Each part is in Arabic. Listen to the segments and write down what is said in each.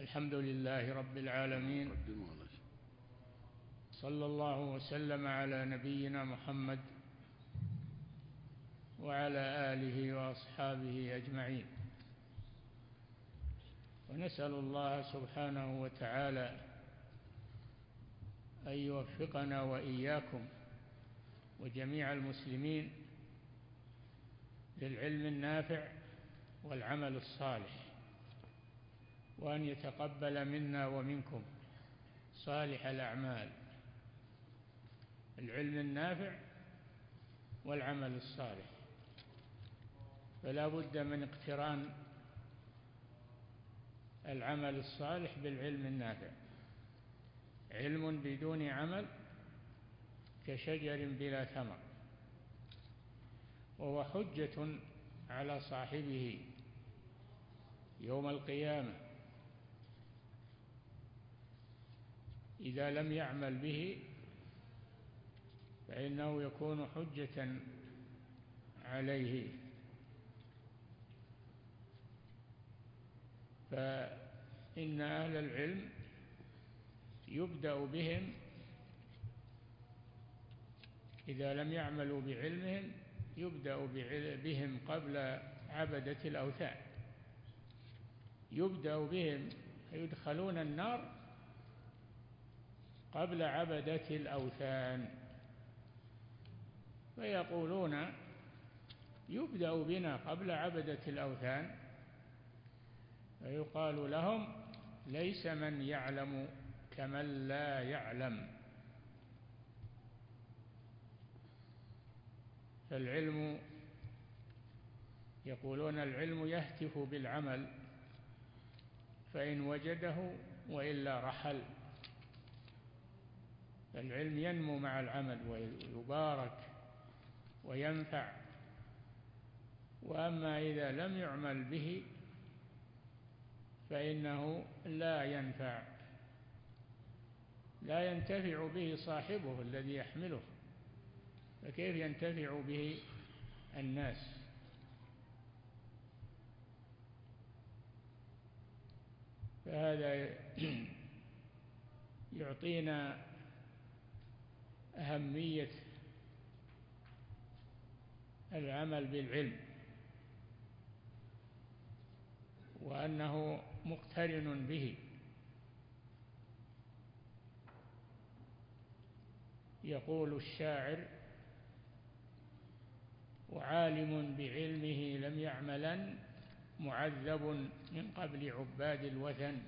الحمد لله رب العالمين، صلى الله وسلم على نبينا محمد وعلى آله وأصحابه أجمعين، ونسأل الله سبحانه وتعالى أن يوفقنا وإياكم وجميع المسلمين للعلم النافع والعمل الصالح، وأن يتقبل منا ومنكم صالح الأعمال. العلم النافع والعمل الصالح، فلا بد من اقتران العمل الصالح بالعلم النافع. علم بدون عمل كشجر بلا ثمر، وهو حجة على صاحبه يوم القيامة إذا لم يعمل به، فإنه يكون حجة عليه. فإن أهل العلم يبدأ بهم إذا لم يعملوا بعلمهم، يبدأ بهم قبل عبدة الأوثان، يبدأ بهم يدخلون النار قبل عبدة الأوثان، فيقولون يبدأ بنا قبل عبدة الأوثان، فيقال لهم ليس من يعلم كمن لا يعلم. فالعلم، يقولون العلم يهتف بالعمل فإن وجده وإلا رحل. العلم ينمو مع العمل ويبارك وينفع، وأما إذا لم يعمل به فإنه لا ينفع، لا ينتفع به صاحبه الذي يحمله، فكيف ينتفع به الناس؟ فهذا يعطينا أهمية العمل بالعلم، وأنه مقترن به. يقول الشاعر: وعالم بعلمه لم يعملن معذب من قبل عباد الوثن.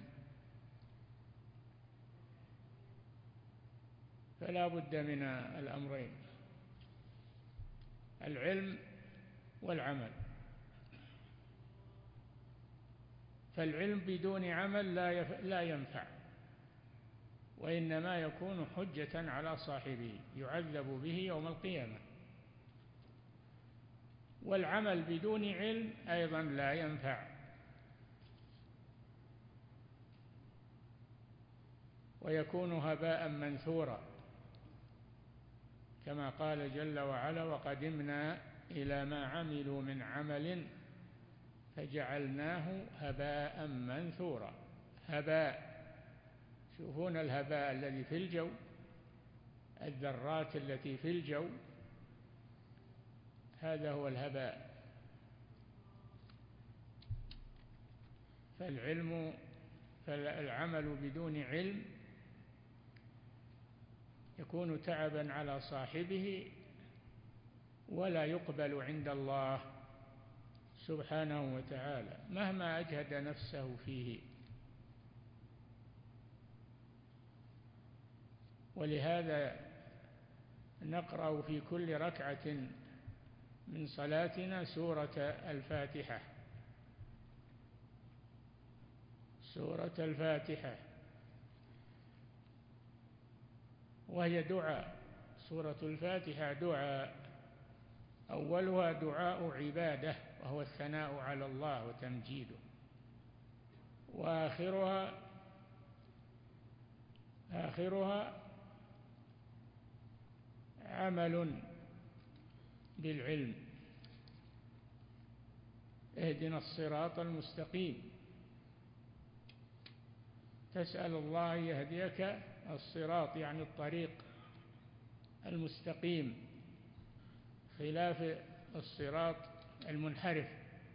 فلا بد من الأمرين، العلم والعمل. فالعلم بدون عمل لا ينفع، وإنما يكون حجة على صاحبه يعذب به يوم القيامة. والعمل بدون علم أيضا لا ينفع، ويكون هباء منثورا، كما قال جل وعلا: وقدمنا إلى ما عملوا من عمل فجعلناه هباء منثورا. هباء، شوفون الهباء الذي في الجو، الذرات التي في الجو، هذا هو الهباء. فالعمل بدون علم يكون تعبا على صاحبه، ولا يقبل عند الله سبحانه وتعالى مهما أجهد نفسه فيه. ولهذا نقرأ في كل ركعة من صلاتنا سورة الفاتحة، سورة الفاتحة، وهي دعاء. سورة الفاتحة دعاء، أولها دعاء عبادة وهو الثناء على الله وتمجيده، وآخرها عمل بالعلم: اهدنا الصراط المستقيم. تسأل الله أن يهديك الصراط، يعني الطريق المستقيم، خلاف الصراط المنحرف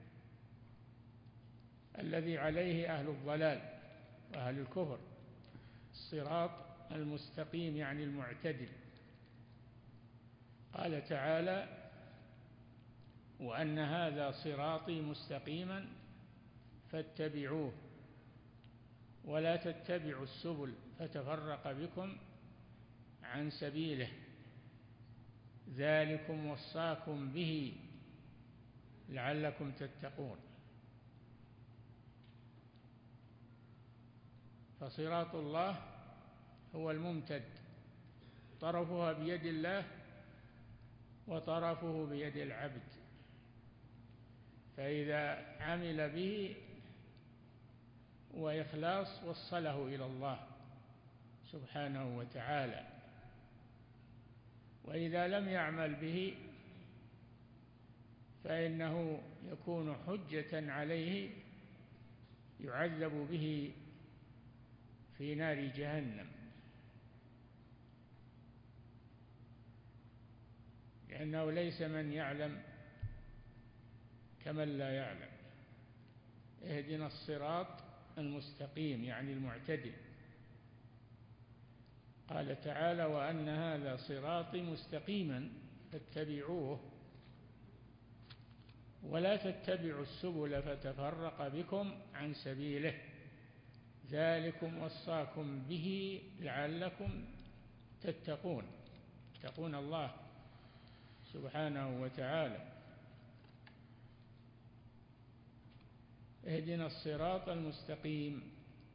الذي عليه أهل الضلال وأهل الكفر. الصراط المستقيم يعني المعتدل. قال تعالى: وأن هذا صراطي مستقيما فاتبعوه ولا تتبعوا السبل فتفرق بكم عن سبيله ذلكم وصاكم به لعلكم تتقون. فصراط الله هو الممتد، طرفها بيد الله وطرفه بيد العبد، فإذا عمل به وإخلاص وصله إلى الله سبحانه وتعالى، وإذا لم يعمل به فإنه يكون حجة عليه يعذب به في نار جهنم، لأنه ليس من يعلم كمن لا يعلم. اهدنا الصراط المستقيم يعني المعتدل. قال تعالى: وأن هذا صراطي مستقيما فاتبعوه ولا تتبعوا السبل فتفرق بكم عن سبيله ذلكم وصاكم به لعلكم تتقون الله سبحانه وتعالى. اهدنا الصراط المستقيم.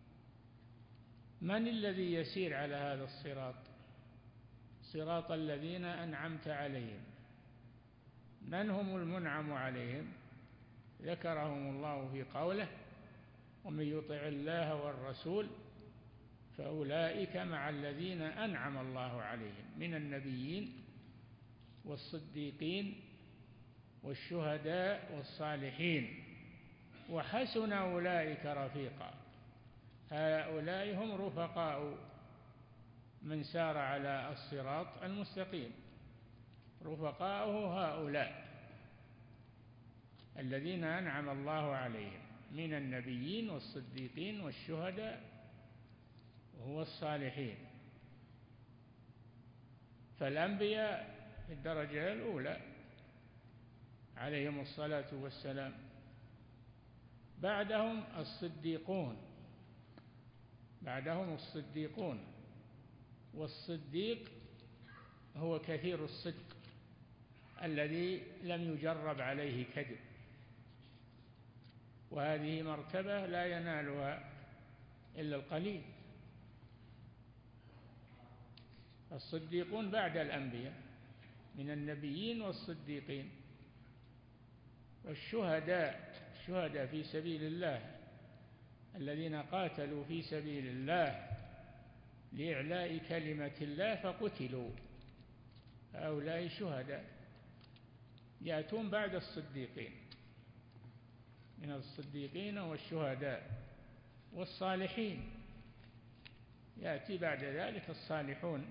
من الذي يسير على هذا الصراط؟ صراط الذين أنعمت عليهم. من هم المنعم عليهم؟ ذكرهم الله في قوله: ومن يطع الله والرسول فأولئك مع الذين أنعم الله عليهم من النبيين والصديقين والشهداء والصالحين وحسن أولئك رفيقا. هؤلاء هم رفقاء من سار على الصراط المستقيم، رفقاؤه هؤلاء الذين أنعم الله عليهم من النبيين والصديقين والشهداء والصالحين. فالأنبياء في الدرجة الأولى عليهم الصلاة والسلام، بعدهم الصديقون، والصديق هو كثير الصدق الذي لم يجرب عليه كذب، وهذه مرتبة لا ينالها إلا القليل. الصديقون بعد الأنبياء من النبيين والصديقين والشهداء في سبيل الله الذين قاتلوا في سبيل الله لإعلاء كلمة الله فقتلوا، هؤلاء شهداء يأتون بعد الصديقين، من الصديقين والشهداء والصالحين يأتي بعد ذلك الصالحون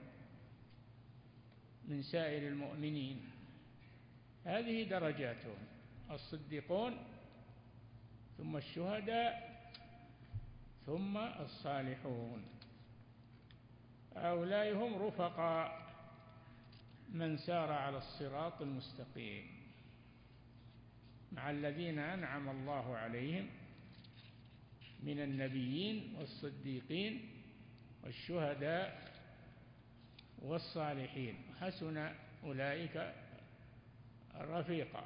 من سائر المؤمنين. هذه درجاتهم: الصديقون ثم الشهداء ثم الصالحون. هؤلاء هم رفقاء من سار على الصراط المستقيم مع الذين أنعم الله عليهم من النبيين والصديقين والشهداء والصالحين حسن أولئك رفيقا.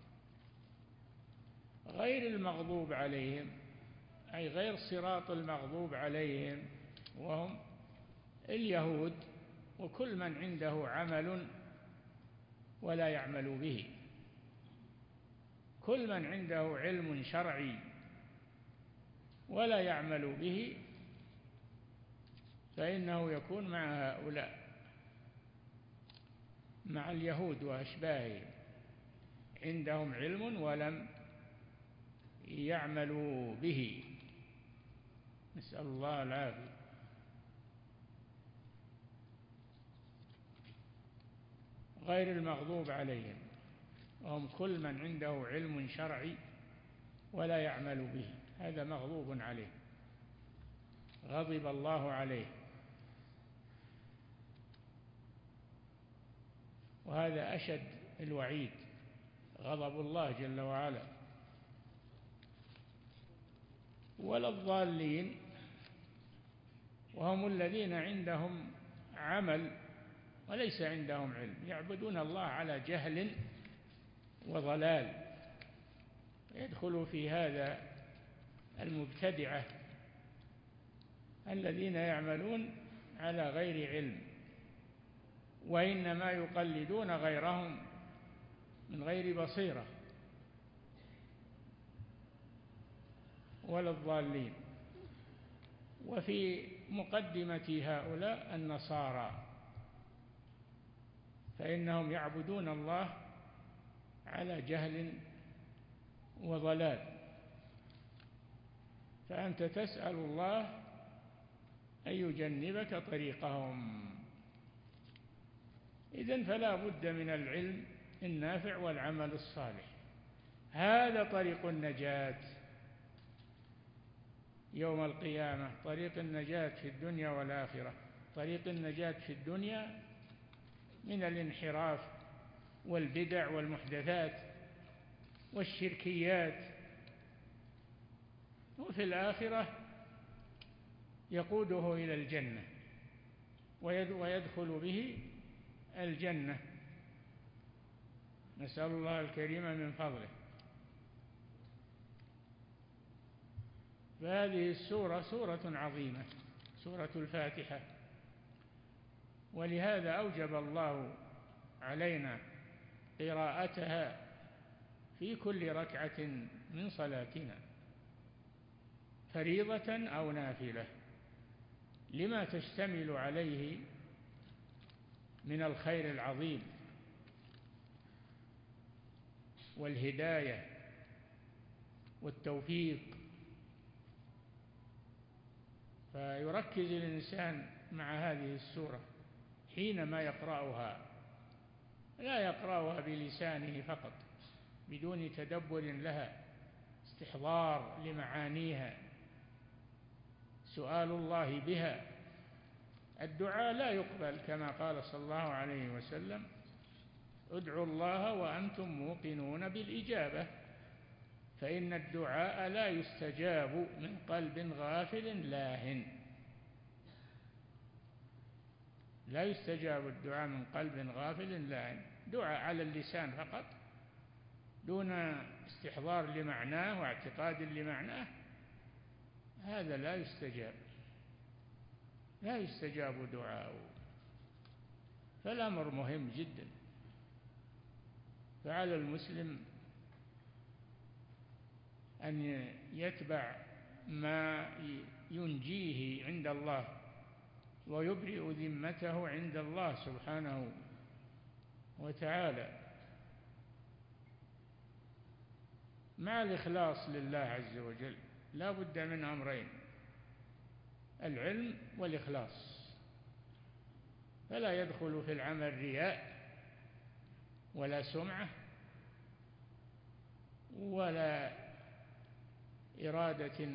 غير المغضوب عليهم أي غير صراط المغضوب عليهم وهم اليهود وكل من عنده عمل ولا يعمل به، كل من عنده علم شرعي ولا يعمل به فإنه يكون مع هؤلاء، مع اليهود وأشباههم، عندهم علم ولم يعملوا به. نسأل نسأل الله العافية. غير المغضوب عليهم، وهم كل من عنده علم شرعي ولا يعمل به، هذا مغضوب عليه، غضب الله عليه. وهذا أشد الوعيد، غضب الله جل وعلا. ولا الضالين، وهم الذين عندهم عمل وليس عندهم علم، يعبدون الله على جهل وضلال. يدخل في هذا المبتدعة الذين يعملون على غير علم، وإنما يقلدون غيرهم من غير بصيرة. ولا الضالين. وفي مقدمة هؤلاء النصارى، فإنهم يعبدون الله على جهل وضلال، فأنت تسأل الله أن يجنبك طريقهم. إذن فلا بد من العلم النافع والعمل الصالح، هذا طريق النجاة يوم القيامة، طريق النجاة في الدنيا والآخرة. طريق النجاة في الدنيا من الانحراف والبدع والمحدثات والشركيات، وفي الآخرة يقوده إلى الجنة ويدخل به الجنة، نسأل الله الكريم من فضله. فهذه السورة سورة عظيمة، سورة الفاتحة، ولهذا أوجب الله علينا قراءتها في كل ركعة من صلاتنا، فريضة أو نافلة، لما تشتمل عليه من الخير العظيم والهداية والتوفيق. فيركز الإنسان مع هذه السورة حينما يقرأها، لا يقرأها بلسانه فقط بدون تدبر لها، استحضار لمعانيها، سؤال الله بها. الدعاء لا يقبل كما قال صلى الله عليه وسلم: ادعوا الله وأنتم موقنون بالإجابة، فإن الدعاء لا يستجاب من قلب غافل لاهٍ. لا يستجاب الدعاء من قلب غافل لاهٍ، دعاء على اللسان فقط دون استحضار لمعناه واعتقاد لمعناه، هذا لا يستجاب، لا يستجاب دعاءه. فالأمر مهم جدا، فعلى المسلم أن يتبع ما ينجيه عند الله ويبرئ ذمته عند الله سبحانه وتعالى، مع الإخلاص لله عز وجل. لا بد من أمرين: العلم والإخلاص. فلا يدخل في العمل رياء ولا سمعة ولا إرادة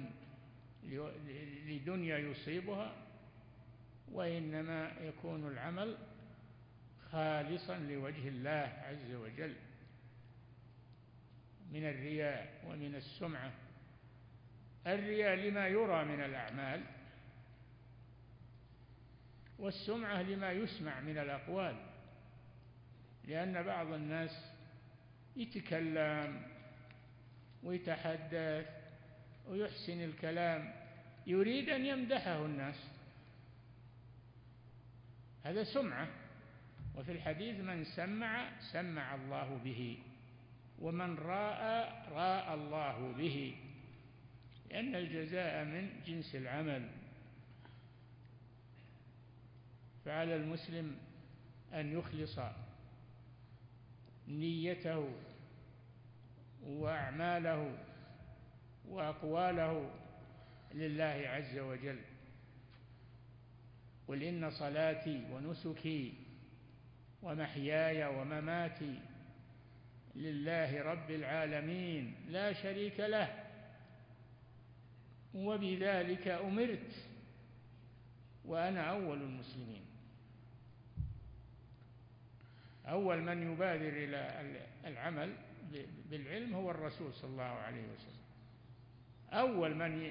لدنيا يصيبها، وإنما يكون العمل خالصا لوجه الله عز وجل، من الرياء ومن السمعة. الرياء لما يرى من الأعمال، والسمعة لما يسمع من الأقوال، لأن بعض الناس يتكلم ويتحدث ويحسن الكلام، يريد أن يمدحه الناس، هذا سمعة. وفي الحديث: من سمع سمع الله به، ومن راء راء الله به، لأن الجزاء من جنس العمل. فعلى المسلم أن يخلص نيته وأعماله وأقواله لله عز وجل. قل إن صلاتي ونسكي ومحياي ومماتي لله رب العالمين لا شريك له وبذلك أمرت وأنا أول المسلمين. أول من يبادر إلى العمل بالعلم هو الرسول صلى الله عليه وسلم. أول من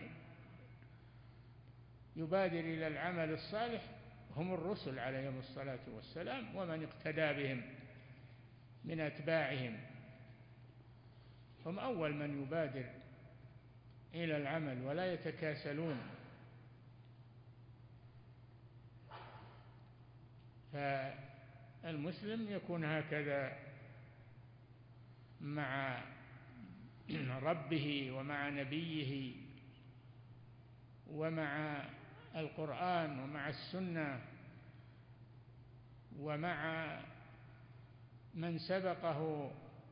يبادر إلى العمل الصالح هم الرسل عليهم الصلاة والسلام ومن اقتدى بهم من أتباعهم، هم أول من يبادر إلى العمل ولا يتكاسلون. فالمسلم يكون هكذا مع ربه ومع نبيه ومع القرآن ومع السنة ومع من سبقه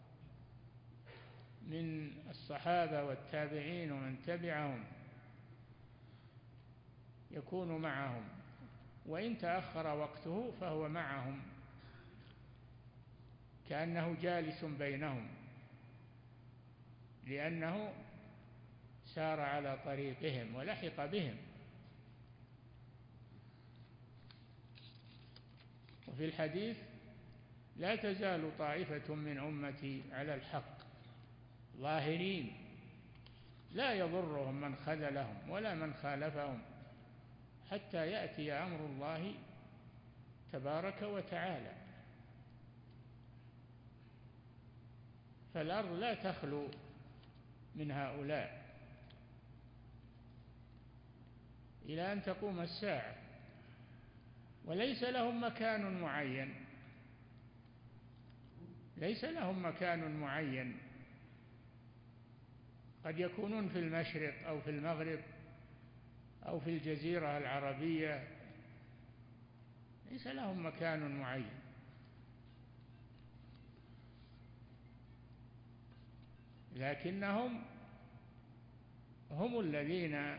من الصحابة والتابعين ومن تبعهم، يكون معهم، وإن تأخر وقته فهو معهم كأنه جالس بينهم، لأنه سار على طريقهم ولحق بهم. وفي الحديث: لا تزال طائفة من أمتي على الحق ظاهرين لا يضرهم من خذلهم ولا من خالفهم حتى يأتي أمر الله تبارك وتعالى. فالأرض لا تخلو من هؤلاء إلى أن تقوم الساعة، وليس لهم مكان معين، ليس لهم مكان معين، قد يكونون في المشرق أو في المغرب أو في الجزيرة العربية، ليس لهم مكان معين. لكنهم هم الذين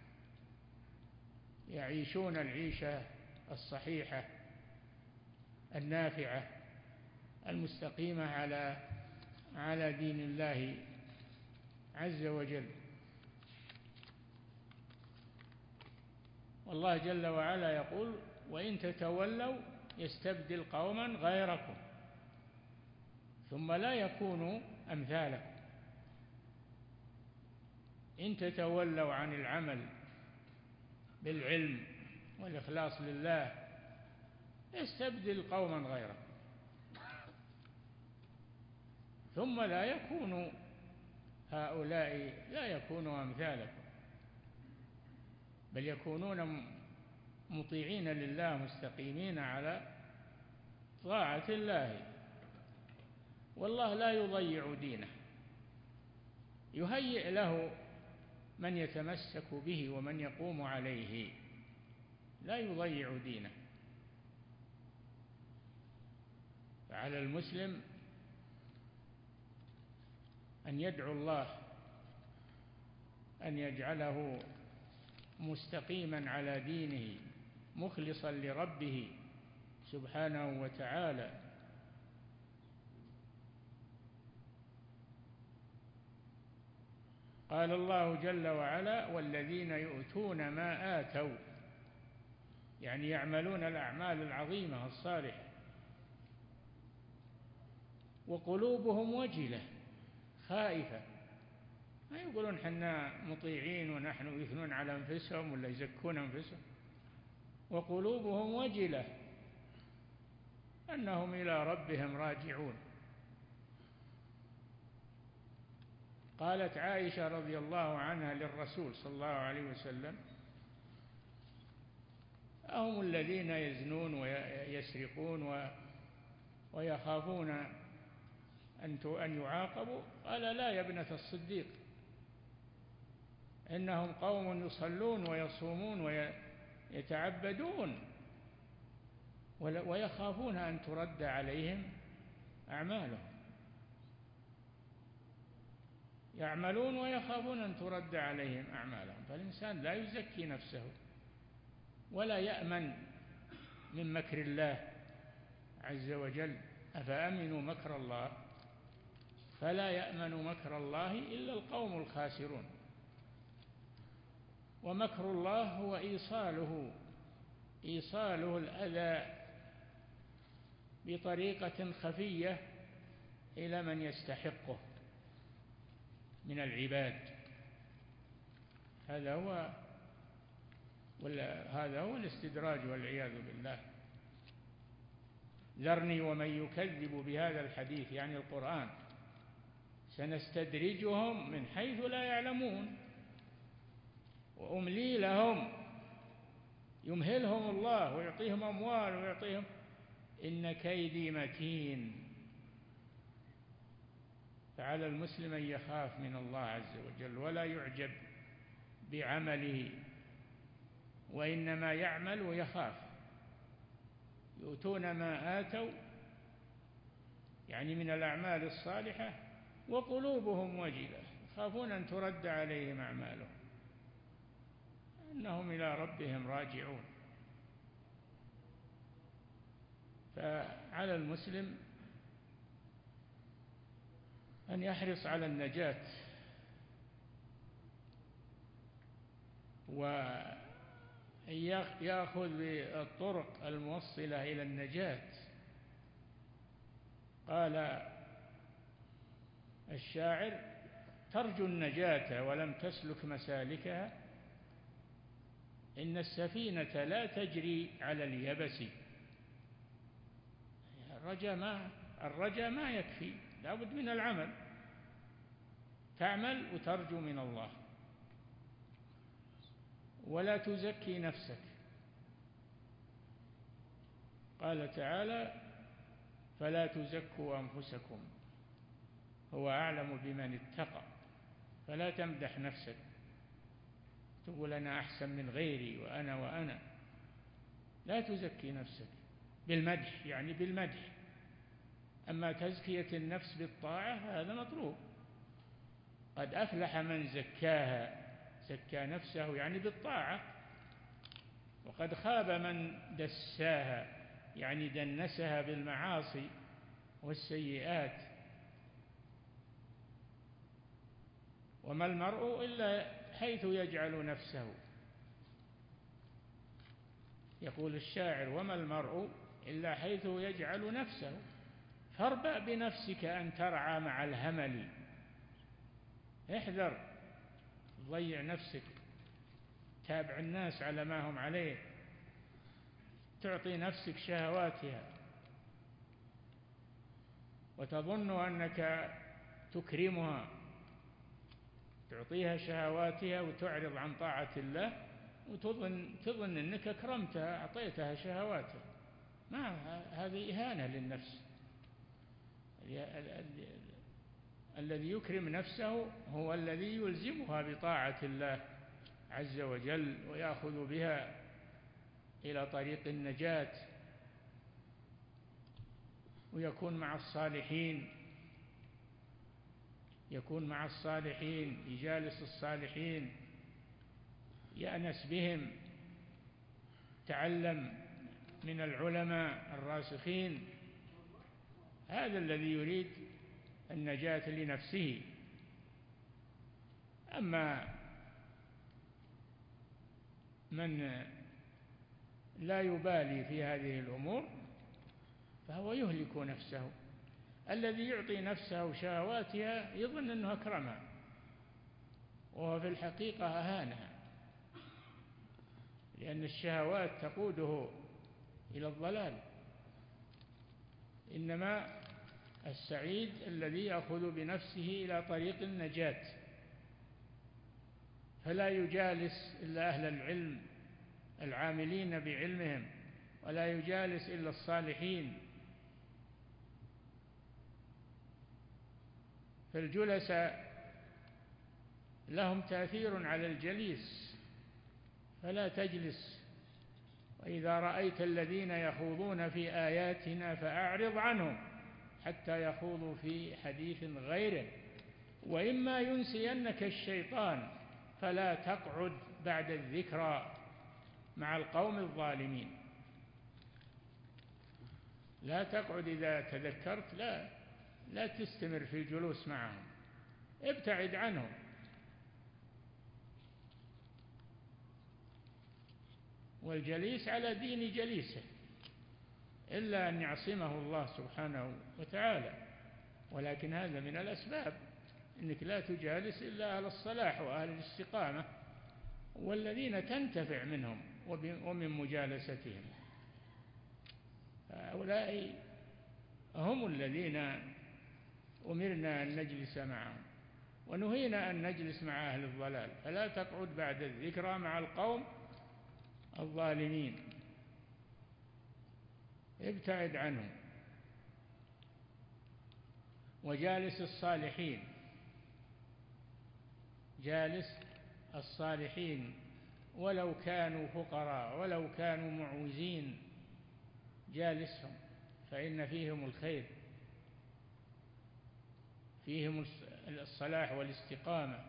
يعيشون العيشة الصحيحة النافعة المستقيمة على دين الله عز وجل. والله جل وعلا يقول: وإن تتولوا يستبدل قوما غيركم ثم لا يكونوا أمثالكم. إن تتولوا عن العمل بالعلم والإخلاص لله يستبدل قوما غيركم ثم لا يكونوا هؤلاء، لا يكونوا أمثالكم، بل يكونون مطيعين لله مستقيمين على طاعة الله. والله لا يضيع دينه، يهيئ له من يتمسك به ومن يقوم عليه، لا يضيع دينه. فعلى المسلم أن يدعو الله أن يجعله مستقيما على دينه مخلصا لربه سبحانه وتعالى. قال الله جل وعلا: والذين يؤتون ما آتوا، يعني يعملون الأعمال العظيمة الصالحة، وقلوبهم وجلة خائفة، ما يقولون حنا مطيعين ونحن يثنون على أنفسهم ولا يزكون أنفسهم، وقلوبهم وجلة أنهم إلى ربهم راجعون. قالت عائشة رضي الله عنها للرسول صلى الله عليه وسلم: أهم الذين يزنون ويسرقون ويخافون أن يعاقبوا؟ قال: لا يا ابنة الصديق، إنهم قوم يصلون ويصومون ويتعبدون ويخافون أن ترد عليهم أعمالهم. يعملون ويخافون أن ترد عليهم أعمالهم. فالإنسان لا يزكي نفسه ولا يأمن من مكر الله عز وجل. أفأمنوا مكر الله؟ فلا يأمن مكر الله إلا القوم الخاسرون. ومكر الله هو إيصاله الأذى بطريقة خفية إلى من يستحقه من العباد. هذا هو الاستدراج والعياذ بالله. ذرني ومن يكذب بهذا الحديث، يعني القرآن، سنستدرجهم من حيث لا يعلمون وأملي لهم. يمهلهم الله ويعطيهم أموال ويعطيهم، إن كيدي متين. فعلى المسلم أن يخاف من الله عز وجل ولا يعجب بعمله، وإنما يعمل ويخاف. يؤتون ما آتوا، يعني من الأعمال الصالحة، وقلوبهم وجلة، يخافون أن ترد عليهم أعمالهم أنهم إلى ربهم راجعون. فعلى المسلم أن يحرص على النجاة، ويأخذ بالطرق الموصلة إلى النجاة. قال الشاعر: ترجو النجاة ولم تسلك مسالكها، إن السفينة لا تجري على اليبس. الرجاء ما يكفي، لا بد من العمل. تعمل وترجو من الله، ولا تزكي نفسك. قال تعالى: فلا تزكوا أنفسكم هو أعلم بمن اتقى. فلا تمدح نفسك تقول أنا أحسن من غيري وأنا. لا تزكي نفسك بالمدح، يعني بالمدح. أما تزكية النفس بالطاعة هذا مطلوب. قد أفلح من زكاها، زكى نفسه يعني بالطاعة. وقد خاب من دساها، يعني دنسها بالمعاصي والسيئات. وما المرء إلا حيث يجعل نفسه. يقول الشاعر: وما المرء إلا حيث يجعل نفسه. فاربأ بنفسك أن ترعى مع الهمل. احذر تضيع نفسك، تابع الناس على ما هم عليه، تعطي نفسك شهواتها وتظن أنك تكرمها، تعطيها شهواتها وتعرض عن طاعة الله، وتظن أنك أكرمتها، أعطيتها شهواتها. ما هذه إهانة للنفس. الذي يكرم نفسه هو الذي يلزمها بطاعة الله عز وجل ويأخذ بها إلى طريق النجاة، ويكون مع الصالحين، يكون مع الصالحين، يجالس الصالحين، يأنس بهم، تعلم من العلماء الراسخين. هذا الذي يريد النجاة لنفسه. أما من لا يبالي في هذه الأمور فهو يهلك نفسه. الذي يعطي نفسه شهواتها يظن أنه أكرمها، وهو في الحقيقة أهانها، لأن الشهوات تقوده إلى الضلال. إنما السعيد الذي يأخذ بنفسه إلى طريق النجاة، فلا يجالس إلا أهل العلم العاملين بعلمهم، ولا يجالس إلا الصالحين. فالجلساء لهم تأثير على الجليس، فلا تجلس. وإذا رأيت الذين يخوضون في آياتنا فأعرض عنهم حتى يخوضوا في حديث غيره وإما ينسينك الشيطان فلا تقعد بعد الذكرى مع القوم الظالمين. لا تقعد إذا تذكرت، لا تستمر في الجلوس معهم، ابتعد عنهم. والجليس على دين جليسه، إلا أن يعصمه الله سبحانه وتعالى، ولكن هذا من الأسباب، إنك لا تجالس إلا أهل الصلاح وأهل الاستقامة والذين تنتفع منهم ومن مجالستهم. هؤلاء هم الذين أمرنا أن نجلس معهم، ونهينا أن نجلس مع أهل الضلال. فلا تقعد بعد الذكرى مع القوم الظالمين، ابتعد عنهم. وجالس الصالحين، جالس الصالحين ولو كانوا فقراء ولو كانوا معوزين، جالسهم، فإن فيهم الخير، فيهم الصلاح والاستقامة.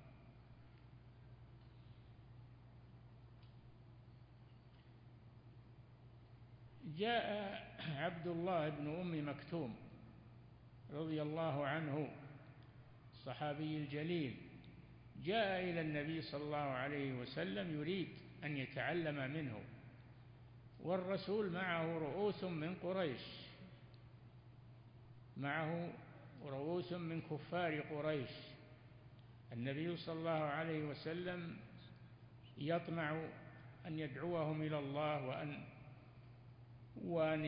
جاء عبد الله بن أم مكتوم رضي الله عنه الصحابي الجليل، جاء إلى النبي صلى الله عليه وسلم يريد أن يتعلم منه، والرسول معه رؤوس من قريش، معه رؤوس من كفار قريش. النبي صلى الله عليه وسلم يطمع أن يدعوهم إلى الله وأن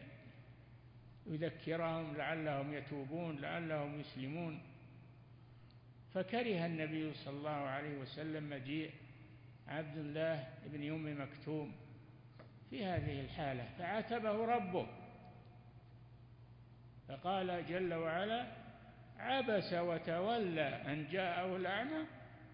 يذكرهم لعلهم يتوبون لعلهم يسلمون. فكره النبي صلى الله عليه وسلم مجيء عبد الله بن أم مكتوم في هذه الحالة، فعاتبه ربه فقال جل وعلا: عبس وتولى أن جاءه الأعمى.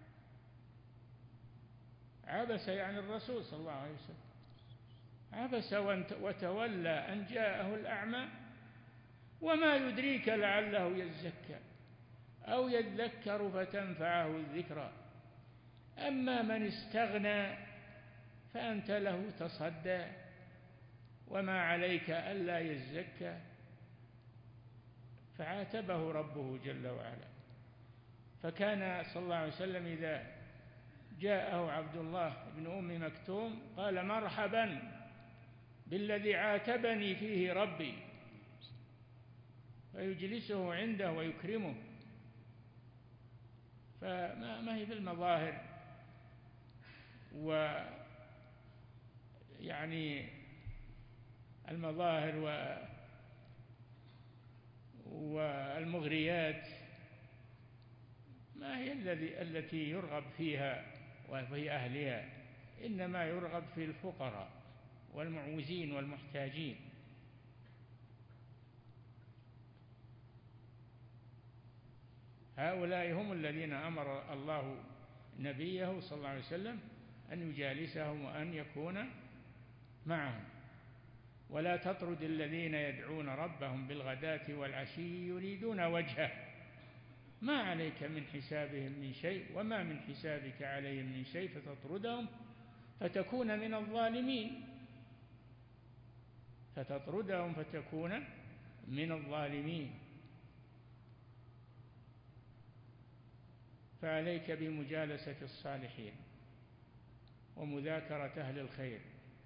عبس يعني الرسول صلى الله عليه وسلم، عبس وتولى أن جاءه الأعمى وما يدريك لعله يزكى أو يذكر فتنفعه الذكرى، أما من استغنى فأنت له تصدى وما عليك ألا يزكى. فعاتبه ربه جل وعلا. فكان صلى الله عليه وسلم إذا جاءه عبد الله بن أم مكتوم قال: مرحبا بالذي عاتبني فيه ربي، فيجلسه عنده ويكرمه. فما هي بالمظاهر ويعني المظاهر والمغريات ما هي التي يرغب فيها وفي أهلها، إنما يرغب في الفقراء والمعوزين والمحتاجين. هؤلاء هم الذين أمر الله نبيه صلى الله عليه وسلم أن يجالسهم وأن يكون معهم. ولا تطرد الذين يدعون ربهم بالغداة والعشي يريدون وجهه ما عليك من حسابهم من شيء وما من حسابك عليهم من شيء فتطردهم فتكون من الظالمين، فتطردهم فتكون من الظالمين. فعليك بمجالسة الصالحين ومذاكرة أهل الخير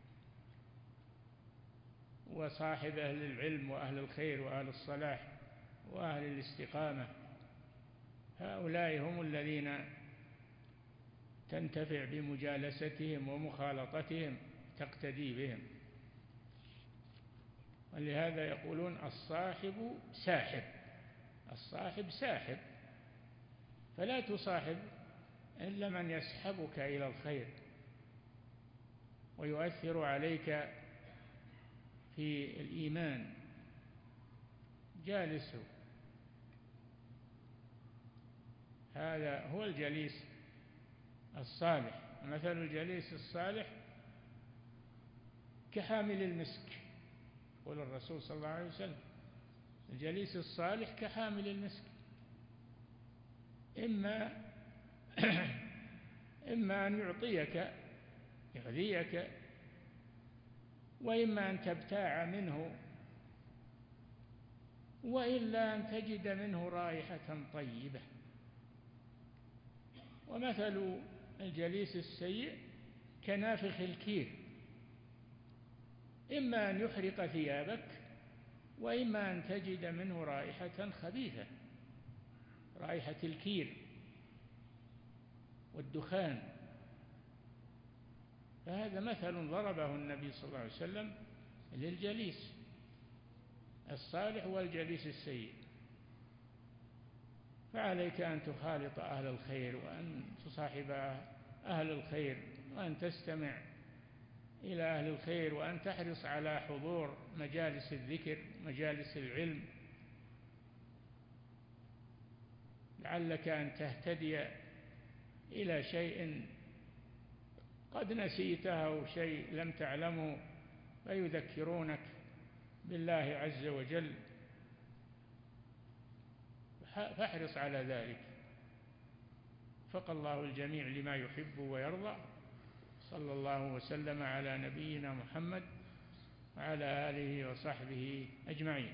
وصاحب أهل العلم وأهل الخير وأهل الصلاح وأهل الاستقامة. هؤلاء هم الذين تنتفع بمجالستهم ومخالطتهم، تقتدي بهم. ولهذا يقولون الصاحب ساحب، الصاحب ساحب، فلا تصاحب إلا من يسحبك إلى الخير ويؤثر عليك في الإيمان، جالسه. هذا هو الجليس الصالح. مثل الجليس الصالح كحامل المسك، يقول الرسول صلى الله عليه وسلم: الجليس الصالح كحامل المسك. إما إما أن يعطيك، وإما أن تبتاع منه، وإلا أن تجد منه رائحة طيبة. ومثل الجليس السيء كنافخ الكير، إما أن يحرق ثيابك، وإما أن تجد منه رائحة خبيثة، رائحة الكير والدخان. فهذا مثل ضربه النبي صلى الله عليه وسلم للجليس الصالح والجليس السيء. فعليك أن تخالط أهل الخير، وأن تصاحب أهل الخير، وأن تستمع إلى أهل الخير، وأن تحرص على حضور مجالس الذكر، مجالس العلم، لعلك أن تهتدي إلى شيء قد نسيته أو شيء لم تعلمه فيذكرونك بالله عز وجل، فاحرص على ذلك. وفق الله الجميع لما يحب ويرضى. صلى الله وسلم على نبينا محمد وعلى آله وصحبه أجمعين.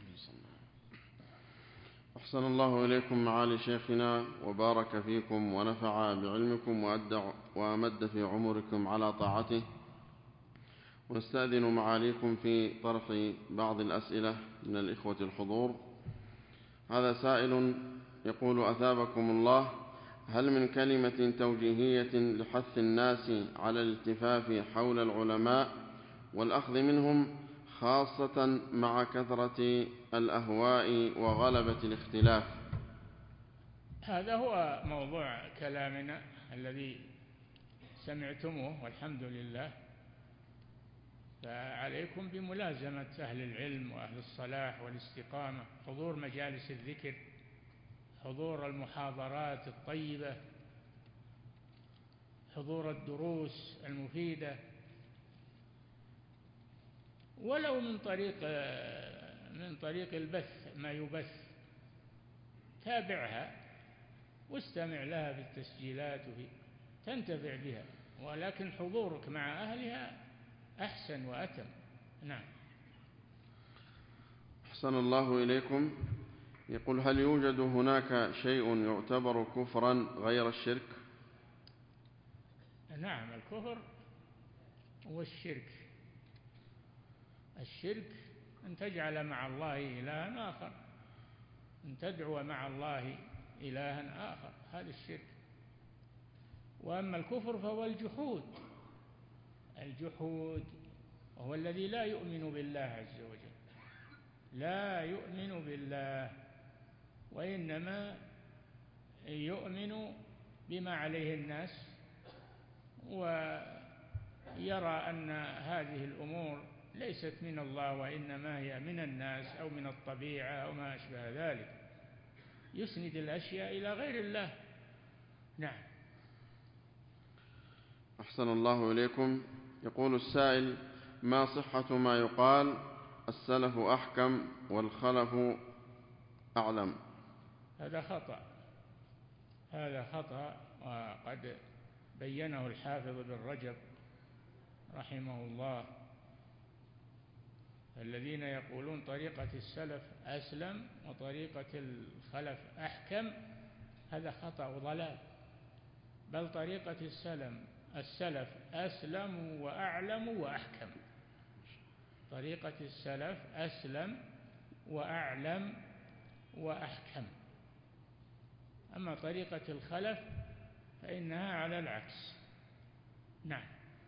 أحسن الله إليكم معالي شيخنا وبارك فيكم ونفع بعلمكم وأمد في عمركم على طاعته. ونستأذن معاليكم في طرح بعض الأسئلة من الإخوة الحضور. هذا سائل يقول: أثابكم الله، هل من كلمة توجيهية لحث الناس على الالتفاف حول العلماء والأخذ منهم، خاصة مع كثرة الأهواء وغلبة الاختلاف؟ هذا هو موضوع كلامنا الذي سمعتموه والحمد لله. فعليكم بملازمة أهل العلم وأهل الصلاح والاستقامة، حضور مجالس الذكر، حضور المحاضرات الطيبة، حضور الدروس المفيدة، ولو من طريق البث، ما يبث تابعها واستمع لها في التسجيلات تنتفع بها، ولكن حضورك مع أهلها أحسن وأتم. نعم. أحسن الله إليكم. يقول: هل يوجد هناك شيء يعتبر كفرا غير الشرك؟ نعم، الكفر هو الشرك. الشرك أن تجعل مع الله إلها آخر، أن تدعو مع الله إلها آخر، هذا الشرك. وأما الكفر فهو الجحود وهو الذي لا يؤمن بالله عز وجل، لا يؤمن بالله، وإنما يؤمن بما عليه الناس، ويرى أن هذه الأمور ليست من الله وإنما هي من الناس أو من الطبيعة أو ما أشبه ذلك، يسند الأشياء إلى غير الله. نعم. أحسن الله إليكم. يقول السائل: ما صحة ما يقال السلف أحكم والخلف أعلم؟ هذا خطأ، وقد بينه الحافظ بن رجب رحمه الله. الذين يقولون طريقة السلف أسلم وطريقة الخلف أحكم، هذا خطأ وضلال، بل طريقة السلف أسلم وأعلم وأحكم. طريقة السلف أسلم وأعلم وأحكم. أما طريقة الخلف فإنها على العكس. نعم.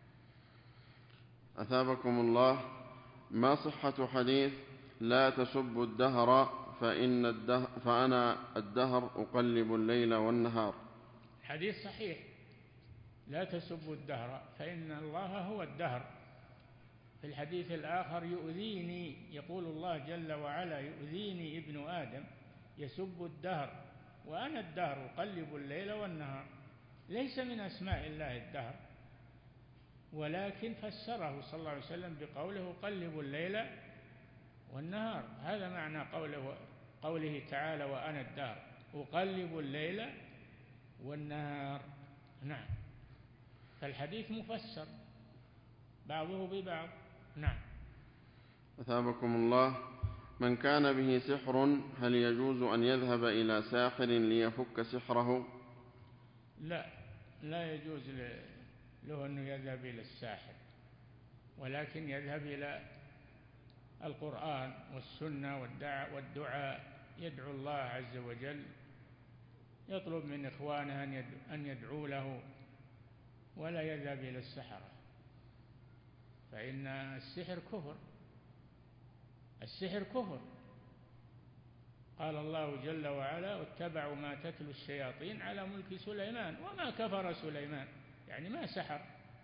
أثابكم الله، ما صحة حديث لا تسبوا الدهر فأنا الدهر أقلب الليل والنهار؟ حديث صحيح: لا تسبوا الدهر فإن الله هو الدهر. في الحديث الآخر: يؤذيني، يقول الله جل وعلا: يؤذيني ابن آدم يسب الدهر وأنا الدهر أقلب الليل والنهار. ليس من أسماء الله الدهر، ولكن فسره صلى الله عليه وسلم بقوله أقلب الليل والنهار. هذا معنى قوله تعالى: وأنا الدهر. أقلب الليل والنهار. نعم، فالحديث مفسر بعضه ببعض. نعم. أثابكم الله. من كان به سحر هل يجوز أن يذهب إلى ساحر ليفك سحره؟ لا، لا يجوز له أنه يذهب إلى الساحر، ولكن يذهب إلى القرآن والسنة والدعاء، يدعو الله عز وجل، يطلب من إخوانه أن يدعوا له، ولا يذهب إلى السحرة، فإن السحر كفر. السحر كفر. قال الله جل وعلا: واتبعوا ما تتلو الشياطين على ملك سليمان وما كفر سليمان، يعني ما سحر.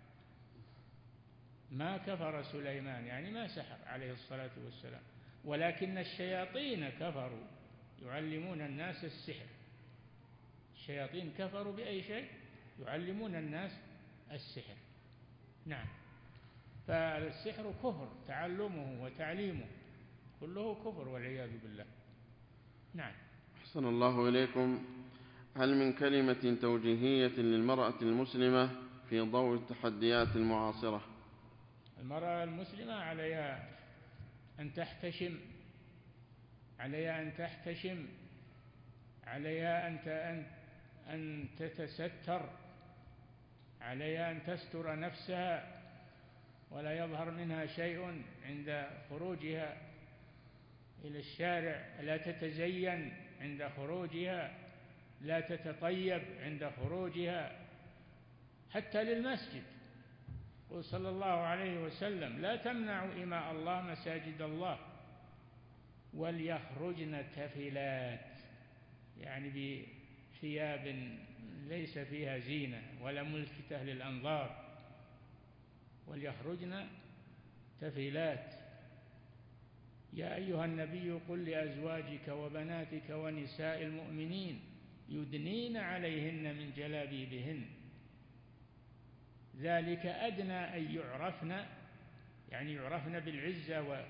ما كفر سليمان يعني ما سحر عليه الصلاة والسلام، ولكن الشياطين كفروا يعلمون الناس السحر. الشياطين كفروا بأي شيء؟ يعلمون الناس السحر. نعم. فالسحر كفر، تعلمه وتعليمه كله كفر والعياذ بالله. نعم. أحسن الله إليكم. هل من كلمة توجيهية للمرأة المسلمة في ضوء التحديات المعاصرة؟ المرأة المسلمة عليها أن تحتشم، عليها أن تحتشم، عليها أن تتستر، عليها أن تستر نفسها ولا يظهر منها شيء عند خروجها إلى الشارع، لا تتزين عند خروجها، لا تتطيب عند خروجها، حتى للمسجد. قل صلى الله عليه وسلم: لا تمنعوا إماء الله مساجد الله وليخرجن تفلات، يعني بثياب ليس فيها زينة ولا ملفتة للأنظار، وليخرجن تفلات. يا أيها النبي قل لأزواجك وبناتك ونساء المؤمنين يدنين عليهن من جلابيبهن ذلك أدنى أن يعرفن، يعني يعرفن بالعزة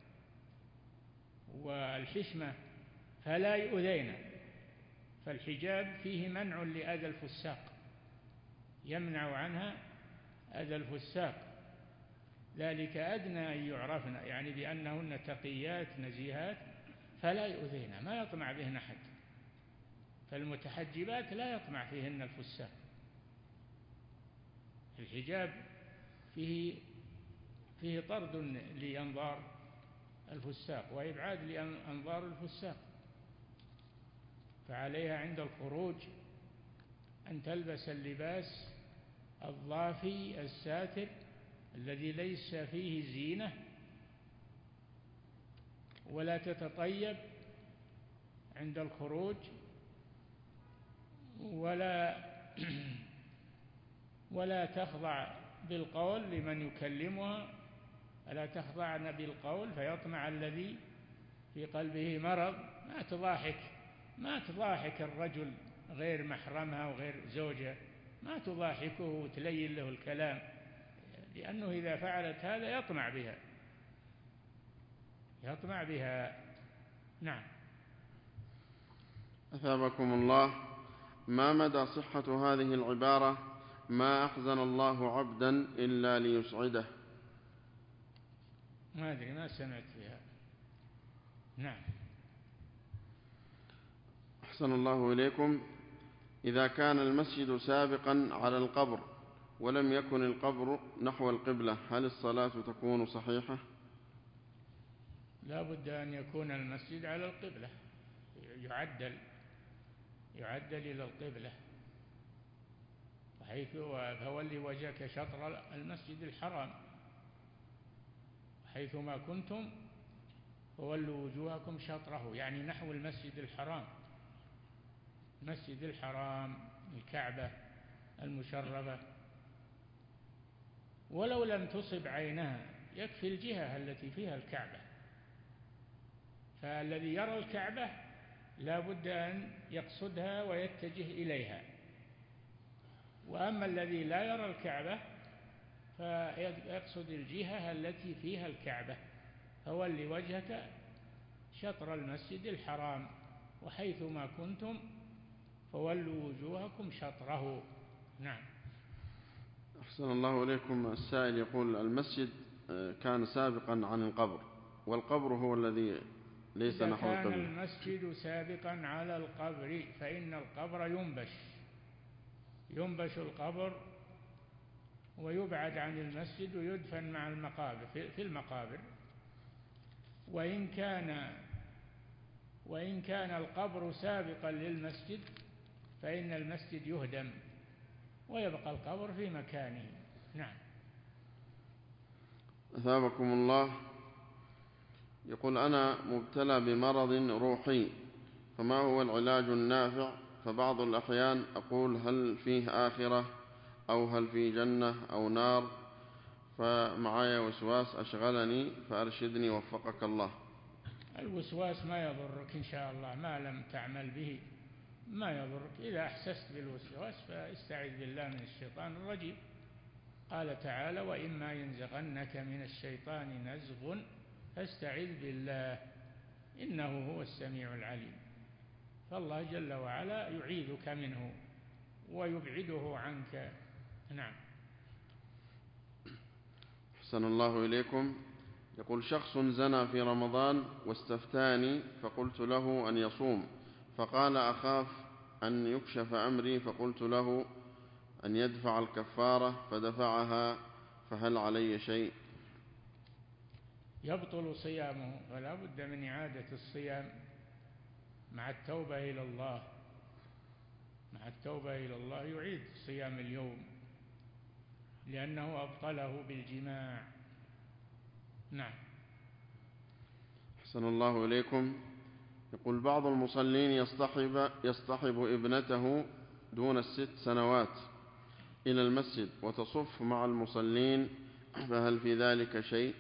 والحشمة فلا يؤذين. فالحجاب فيه منع لأذى الفساق، يمنع عنها أذى الفساق. ذلك أدنى أن يعرفن، يعني بأنهن تقيات نزيهات فلا يؤذين، ما يطمع بهن أحد. فالمتحجبات لا يطمع فيهن الفساق. الحجاب فيه طرد لأنظار الفساق وإبعاد لأنظار الفساق، فعليها عند الخروج أن تلبس اللباس الضافي الساتر الذي ليس فيه زينة، ولا تتطيب عند الخروج، ولا تخضع بالقول لمن يكلمها، ألا تخضعن بالقول فيطمع الذي في قلبه مرض. ما تضاحك الرجل غير محرمها وغير زوجها، ما تضاحكه وتلين له الكلام، لأنه إذا فعلت هذا يطمع بها. نعم. أثابكم الله. ما مدى صحة هذه العبارة: ما أحزن الله عبدا إلا ليسعده؟ ما أدري، ما سمعت بها. نعم. أحسن الله إليكم. إذا كان المسجد سابقا على القبر ولم يكن القبر نحو القبلة هل الصلاة تكون صحيحة؟ لا بد أن يكون المسجد على القبلة، يعدل إلى القبلة، حيث فولي وجهك شطر المسجد الحرام، حيثما كنتم فولوا وجوهكم شطره، يعني نحو المسجد الحرام. المسجد الحرام، الكعبة المشرفة، ولو لم تصب عينها يكفي الجهة التي فيها الكعبة. فالذي يرى الكعبة لا بد أن يقصدها ويتجه إليها، وأما الذي لا يرى الكعبة فيقصد الجهة التي فيها الكعبة. فول وجهك شطر المسجد الحرام، وحيثما كنتم فولوا وجوهكم شطره. نعم. أحسن الله إليكم. السائل يقول: المسجد كان سابقا عن القبر، والقبر هو الذي ليس نحو القبلة. إذا كان المسجد سابقا على القبر فإن القبر ينبش القبر ويبعد عن المسجد ويدفن مع المقابر في المقابر. وإن كان القبر سابقا للمسجد فإن المسجد يهدم ويبقى القبر في مكانه. نعم. أثابكم الله. يقول: أنا مبتلى بمرض روحي، فما هو العلاج النافع؟ فبعض الأحيان أقول: هل فيه آخرة، أو هل فيه جنة أو نار؟ فمعايا وسواس أشغلني، فأرشدني وفقك الله. الوسواس ما يضرك إن شاء الله، ما لم تعمل به ما يضرك. إذا أحسست بالوسواس فاستعذ بالله من الشيطان الرجيم. قال تعالى: وإما ينزغنك من الشيطان نزغ فاستعذ بالله إنه هو السميع العليم. فالله جل وعلا يعيذك منه ويبعده عنك. نعم. أحسن الله إليكم. يقول: شخص زنى في رمضان واستفتاني، فقلت له أن يصوم، فقال: أخاف أن يكشف أمري، فقلت له أن يدفع الكفارة، فدفعها، فهل علي شيء؟ يبطل صيامه، فلا بد من إعادة الصيام مع التوبة إلى الله. مع التوبة إلى الله يعيد صيام اليوم لأنه أبطله بالجماع. نعم. أحسن الله إليكم. يقول: بعض المصلين يصطحب ابنته دون 6 سنوات إلى المسجد وتصف مع المصلين، فهل في ذلك شيء؟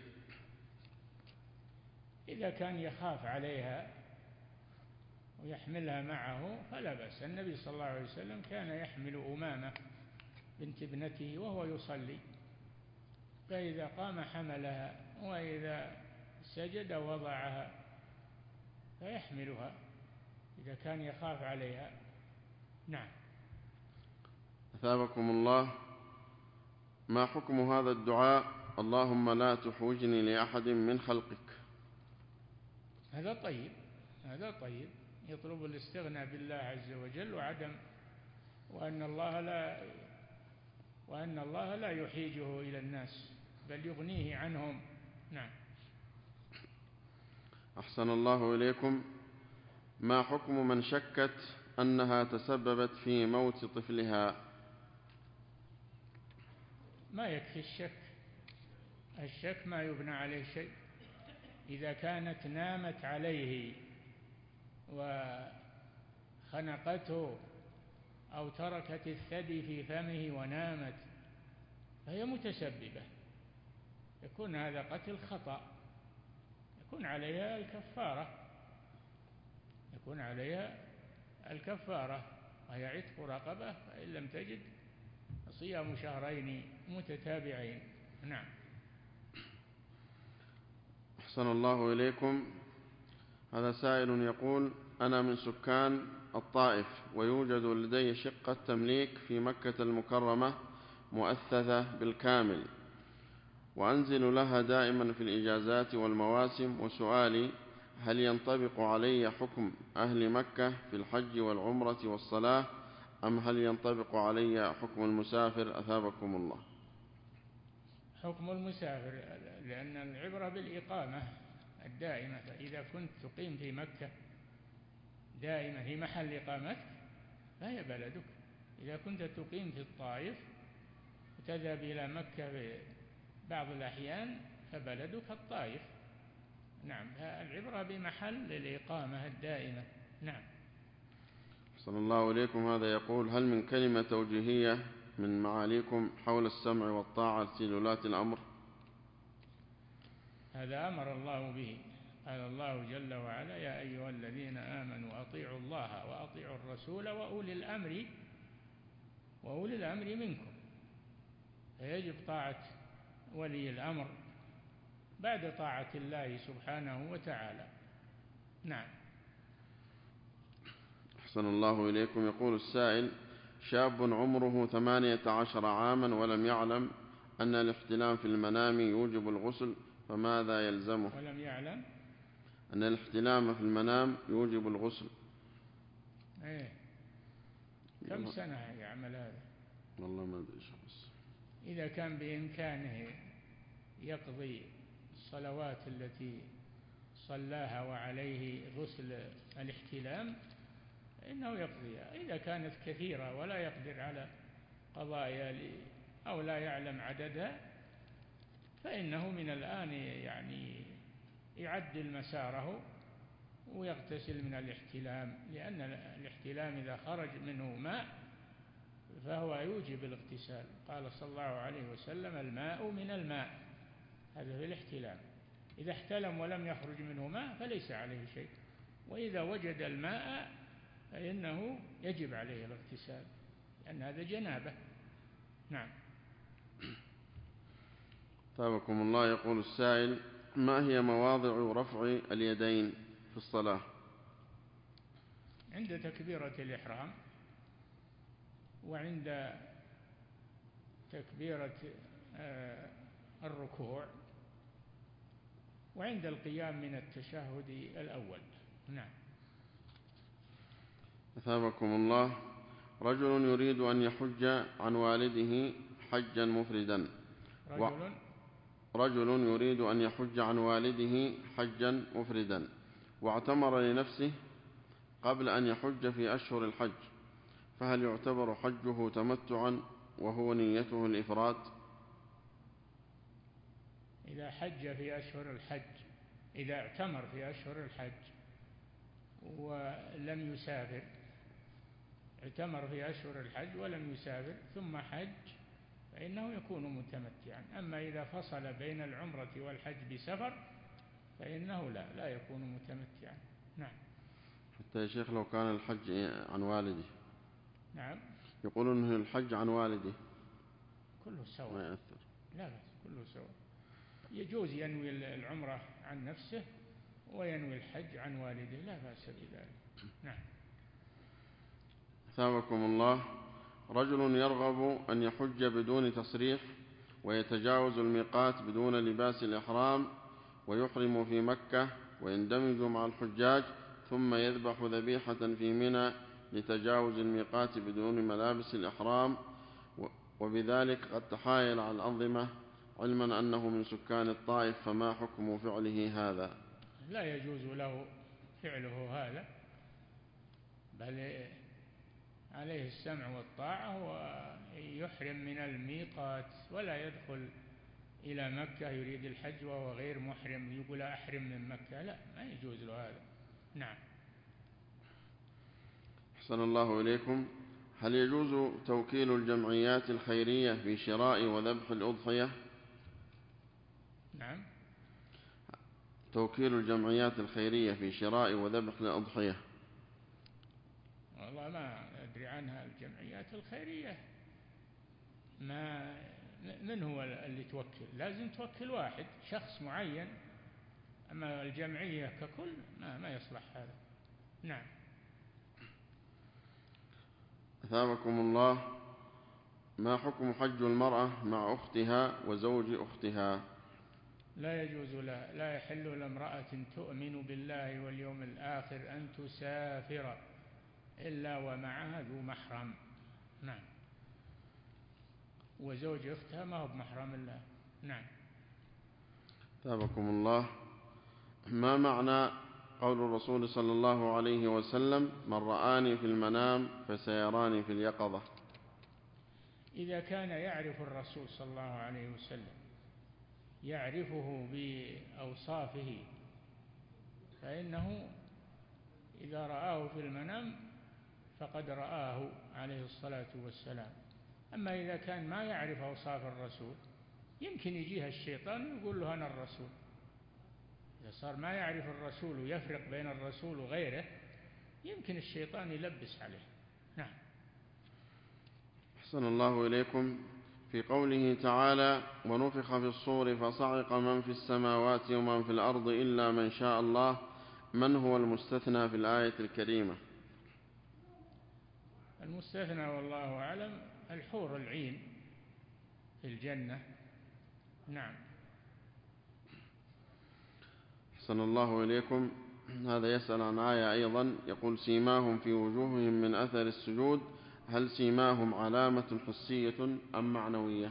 إذا كان يخاف عليها ويحملها معه فلا بأس. النبي صلى الله عليه وسلم كان يحمل أمامة بنت ابنته وهو يصلي، فإذا قام حملها، وإذا سجد وضعها، فيحملها إذا كان يخاف عليها. نعم. أثابكم الله. ما حكم هذا الدعاء: اللهم لا تحوجني لأحد من خلقك؟ هذا طيب، هذا طيب. يطلب الاستغناء بالله عز وجل وأن الله لا يحيجه إلى الناس بل يغنيه عنهم. نعم. أحسن الله إليكم. ما حكم من شكت أنها تسببت في موت طفلها؟ ما يكفي الشك ما يبنى عليه شيء. إذا كانت نامت عليه وخنقته أو تركت الثدي في فمه ونامت فهي متسببة، يكون هذا قتل خطأ، يكون عليها الكفارة وهي عتق رقبة، فإن لم تجد صيام 2 شهرين متتابعين. نعم. أحسن الله إليكم. هذا سائل يقول: أنا من سكان الطائف، ويوجد لدي شقة تمليك في مكة المكرمة مؤثثة بالكامل، وأنزل لها دائما في الإجازات والمواسم، وسؤالي: هل ينطبق علي حكم أهل مكة في الحج والعمرة والصلاة، أم هل ينطبق علي حكم المسافر؟ أثابكم الله. حكم المسافر، لأن العبرة بالإقامة الدائمة. فإذا كنت تقيم في مكة دائما في محل إقامتك فهي بلدك. إذا كنت تقيم في الطائف وتذهب إلى مكة في بعض الأحيان فبلدك الطائف. نعم. العبرة بمحل الإقامة الدائمة. نعم. صلى الله عليكم. هذا يقول: هل من كلمة توجيهية من معاليكم حول السمع والطاعة في ولاة الأمر؟ هذا أمر الله به. قال الله جل وعلا: يا أيها الذين آمنوا أطيعوا الله وأطيعوا الرسول وأولي الأمر منكم. فيجب طاعة ولي الأمر بعد طاعة الله سبحانه وتعالى. نعم. أحسن الله إليكم. يقول السائل: شاب عمره 18 عاما ولم يعلم أن الاحتلام في المنام يوجب الغسل، فماذا يلزمه؟ ولم يعلم أن الاحتلام في المنام يوجب الغسل. إيه؟ كم سنة يعمل هذا؟ والله ما أدري. إذا كان بإمكانه يقضي الصلوات التي صلاها وعليه غسل الاحتلام إنه يقضيها. إذا كانت كثيرة ولا يقدر على قضائها أو لا يعلم عددها فإنه من الآن يعني يعدل مساره ويغتسل من الاحتلام، لأن الاحتلام إذا خرج منه ماء فهو يوجب الاغتسال. قال صلى الله عليه وسلم: الماء من الماء، هذا في الاحتلام. إذا احتلم ولم يخرج منه ماء فليس عليه شيء، وإذا وجد الماء فإنه يجب عليه الاغتسال، لأن هذا جنابة. نعم. ثابكم الله. يقول السائل: ما هي مواضع رفع اليدين في الصلاة؟ عند تكبيرة الإحرام، وعند تكبيرة الركوع، وعند القيام من التشهد الأول. نعم. أثابكم الله. رجل يريد أن يحج عن والده حجا مفردا. رجل يريد أن يحج عن والده حجا مفردا واعتمر لنفسه قبل أن يحج في أشهر الحج، فهل يعتبر حجه تمتعا وهو نيته الإفراد؟ إذا حج في أشهر الحج، إذا اعتمر في أشهر الحج ولم يسافر، اعتمر في أشهر الحج ولم يسافر ثم حج فإنه يكون متمتعا. أما إذا فصل بين العمرة والحج بسفر فإنه لا يكون متمتعا. نعم. حتى يا شيخ لو كان الحج عن والده. نعم. يقولون أنه الحج عن والده كله سواء، ما يأثر. لا بس كله سواء. يجوز ينوي العمرة عن نفسه وينوي الحج عن والده، لا بأس بذلك. نعم. ثابكم الله. رجل يرغب أن يحج بدون تصريح ويتجاوز الميقات بدون لباس الإحرام ويحرم في مكة ويندمج مع الحجاج، ثم يذبح ذبيحة في منى لتجاوز الميقات بدون ملابس الإحرام، وبذلك قد تحايل على الأنظمة علما أنه من سكان الطائف، فما حكم فعله هذا؟ لا يجوز له فعله هذا، بل عليه السمع والطاعة ويحرم من الميقات، ولا يدخل إلى مكة يريد الحج وهو غير محرم يقول أحرم من مكة، لا، ما يجوز له هذا. نعم. أحسن الله إليكم. هل يجوز توكيل الجمعيات الخيرية في شراء وذبح الأضحية؟ نعم. توكيل الجمعيات الخيرية في شراء وذبح الأضحية. والله ما أدري عنها الجمعيات الخيرية، من هو اللي توكل؟ لازم توكل واحد، شخص معين، أما الجمعية ككل ما يصلح هذا. نعم. أثابكم الله. ما حكم حج المرأة مع أختها وزوج أختها؟ لا يجوز لها، لا يحل لامرأة تؤمن بالله واليوم الآخر أن تسافر إلا ومعها ذو محرم. نعم. وزوج أختها ما هو بمحرم الله. نعم. أثابكم الله. ما معنى قول الرسول صلى الله عليه وسلم: من رآني في المنام فسيراني في اليقظة؟ إذا كان يعرف الرسول صلى الله عليه وسلم، يعرفه بأوصافه، فإنه إذا رآه في المنام فقد رآه عليه الصلاة والسلام. أما إذا كان ما يعرف أوصاف الرسول يمكن يجيها الشيطان ويقول له أنا الرسول. إذا صار ما يعرف الرسول ويفرق بين الرسول وغيره يمكن الشيطان يلبس عليه. نعم. أحسن الله إليكم. في قوله تعالى: ونفخ في الصور فصعق من في السماوات ومن في الأرض إلا من شاء الله، من هو المستثنى في الآية الكريمة؟ المستثنى والله أعلم الحور العين في الجنة. نعم. أحسن الله إليكم. هذا يسأل عن آية أيضا، يقول سيماهم في وجوههم من أثر السجود، هل سيماهم علامة حسية أم معنوية؟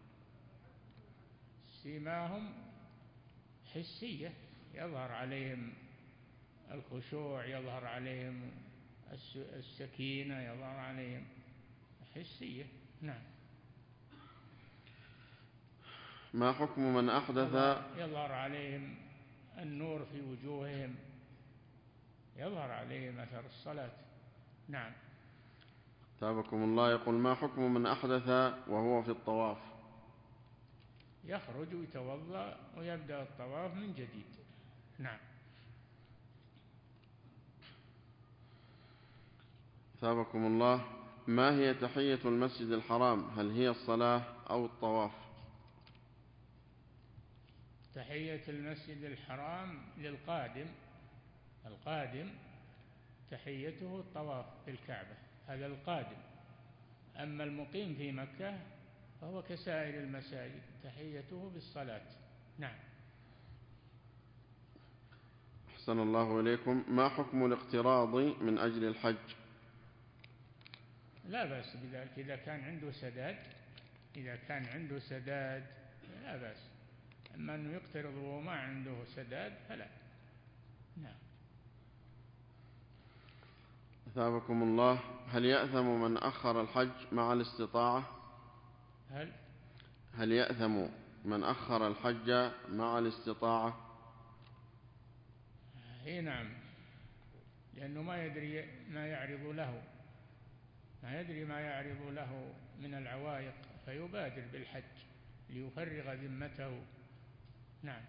سيماهم حسية، يظهر عليهم الخشوع، يظهر عليهم السكينة، يظهر عليهم حسية. نعم. ما حكم من أحدث؟ يظهر عليهم النور في وجوههم، يظهر عليهم أثر الصلاة. نعم. تابكم الله. يقول ما حكم من أحدث وهو في الطواف؟ يخرج ويتوضأ ويبدأ الطواف من جديد. نعم. ثابكم الله. ما هي تحية المسجد الحرام؟ هل هي الصلاة أو الطواف؟ تحية المسجد الحرام للقادم، القادم تحيته الطواف في الكعبة، هذا القادم. أما المقيم في مكة فهو كسائر المساجد، تحيته بالصلاة. نعم. أحسن الله إليكم. ما حكم الاقتراض من أجل الحج؟ لا بأس بذلك إذا كان عنده سداد، إذا كان عنده سداد لا بأس، أما أنه يقترض وما عنده سداد فلا. نعم. أثابكم الله. هل يأثم من أخر الحج مع الاستطاعة؟ هل يأثم من أخر الحج مع الاستطاعة؟ نعم، لأنه ما يدري ما يعرض له، ما يدري ما يعرض له من العوائق، فيبادر بالحج ليفرغ ذمته. نعم.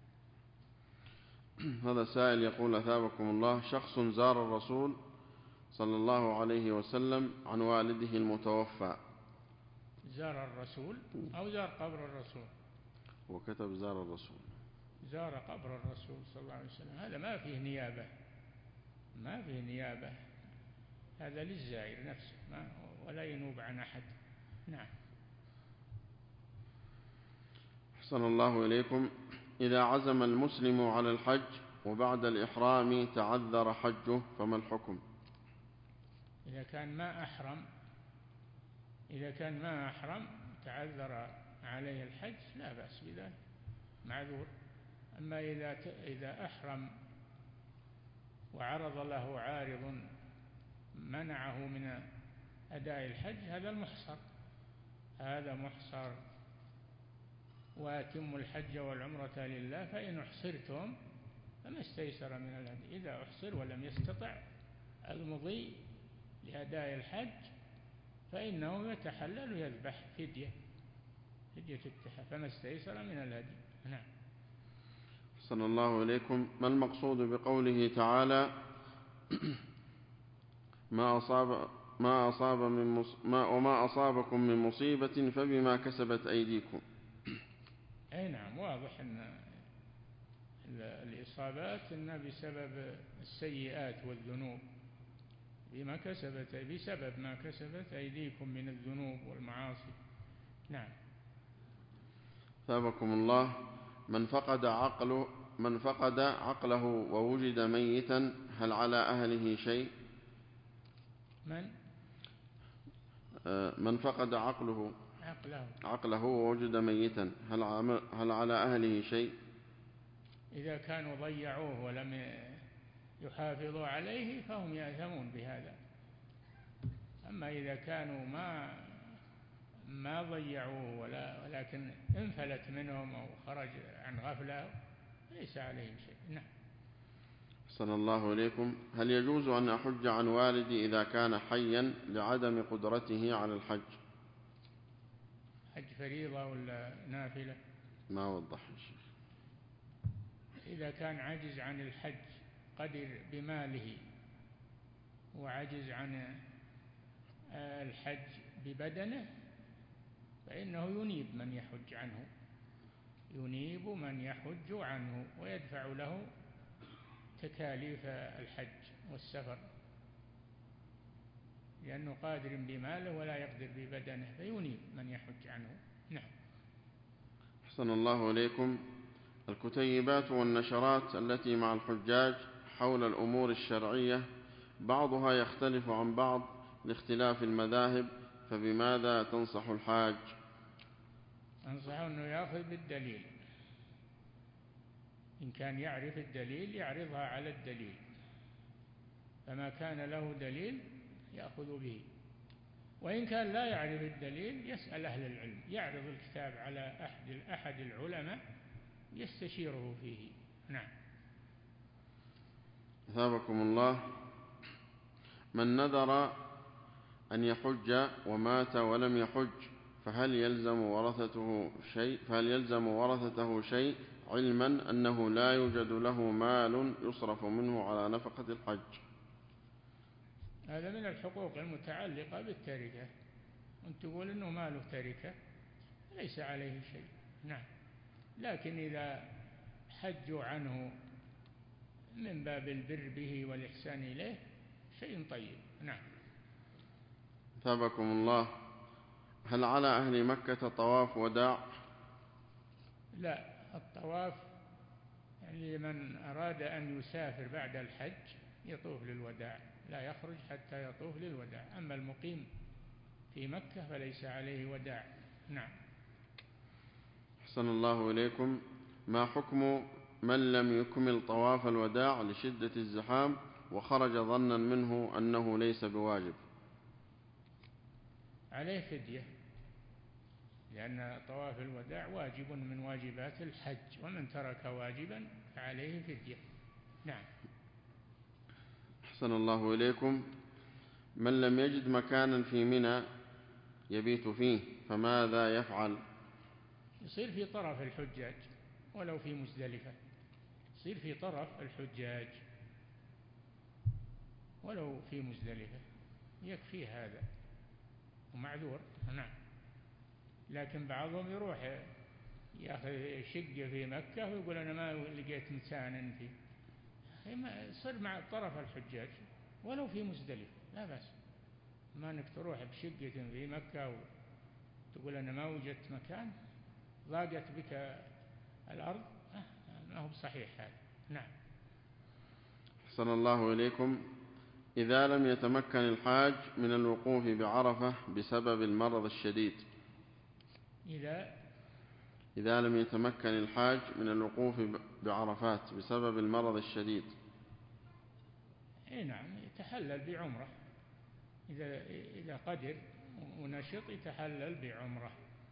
هذا سائل يقول أثابكم الله، شخص زار الرسول صلى الله عليه وسلم عن والده المتوفى. زار الرسول أو زار قبر الرسول؟ وكتب زار الرسول. زار قبر الرسول صلى الله عليه وسلم، هذا ما فيه نيابة، ما فيه نيابة، هذا للزائر نفسه ولا ينوب عن أحد. نعم. أحسن الله إليكم. إذا عزم المسلم على الحج وبعد الإحرام تعذر حجه فما الحكم؟ إذا كان ما أحرم تعذر عليه الحج لا بأس بذلك، معذور. أما إذا أحرم وعرض له عارض منعه من أداء الحج هذا محصر. وأتموا الحج والعمرة لله فإن أحصرتم فما استيسر من الهدي. إذا أحصر ولم يستطع المضي لأداء الحج فإنه يتحلل ويذبح فدية التحلل، فما استيسر من الهدي. نعم. أحسن الله إليكم. ما المقصود بقوله تعالى وما أصابكم من مصيبة فبما كسبت أيديكم؟ أي نعم، واضح أن الإصابات بسبب السيئات والذنوب، بسبب ما كسبت أيديكم من الذنوب والمعاصي. نعم. ثابكم الله. من فقد عقله ووجد ميتا هل على أهله شيء؟ من فقد عقله ووجد ميتا هل على أهله شيء؟ إذا كانوا ضيعوه ولم يحافظوا عليه فهم يأثمون بهذا. أما إذا كانوا ما ضيعوه ولكن انفلت منهم أو خرج عن غفلة ليس عليهم شيء. نعم. أحسن الله إليكم. هل يجوز أن أحج عن والدي إذا كان حيا لعدم قدرته على الحج؟ حج فريضة ولا نافلة؟ ما وضح الشيخ. إذا كان عجز عن الحج، قدر بماله وعجز عن الحج ببدنه، فإنه ينيب من يحج عنه ويدفع له تكاليف الحج والسفر، لأنه قادر بماله ولا يقدر ببدنه، فينيب من يحج عنه. نعم. أحسن الله إليكم. الكتيبات والنشرات التي مع الحجاج حول الأمور الشرعية بعضها يختلف عن بعض لاختلاف المذاهب، فبماذا تنصح الحاج؟ أنصحه أنه يأخذ بالدليل، إن كان يعرف الدليل يعرضها على الدليل، فما كان له دليل يأخذ به، وإن كان لا يعرف الدليل يسأل أهل العلم، يعرض الكتاب على أحد العلماء يستشيره فيه. نعم. أثابكم الله. من نذر أن يحج ومات ولم يحج فهل يلزم ورثته شيء علما أنه لا يوجد له مال يصرف منه على نفقة الحج؟ هذا من الحقوق المتعلقة بالتركة، أن تقول أنه ماله تركة ليس عليه شيء. نعم. لكن إذا حجوا عنه من باب البر به والإحسان إليه شيء طيب. نعم. ثابكم الله. هل على أهل مكة طواف وداع؟ لا، الطواف يعني لمن أراد أن يسافر بعد الحج يطوف للوداع، لا يخرج حتى يطوف للوداع. أما المقيم في مكة فليس عليه وداع. نعم. أحسن الله إليكم. ما حكم من لم يكمل طواف الوداع لشدة الزحام وخرج ظنا منه أنه ليس بواجب؟ عليه فدية، لأن طواف الوداع واجب من واجبات الحج، ومن ترك واجبا فعليه فدية. نعم. أحسن الله إليكم. من لم يجد مكانا في منى يبيت فيه فماذا يفعل؟ يصير في طرف الحجاج ولو في مزدلفة، يصير في طرف الحجاج ولو في مزدلفة، يكفي هذا ومعذور. نعم. لكن بعضهم يروح ياخذ شقة في مكة ويقول أنا ما لقيت مكان فيه، صر مع طرف الحجاج ولو في مزدلفة لا بأس. ما أنك تروح بشقة في مكة وتقول أنا ما وجدت مكان، ضاقت بك الأرض، ما هو بصحيح هذا. نعم. أحسن الله إليكم. إذا لم يتمكن الحاج من الوقوف بعرفة بسبب المرض الشديد، إذا لم يتمكن الحاج من الوقوف بعرفات بسبب المرض الشديد، نعم، يتحلل بعمرة. إذا قدر ونشط يتحلل بعمرة،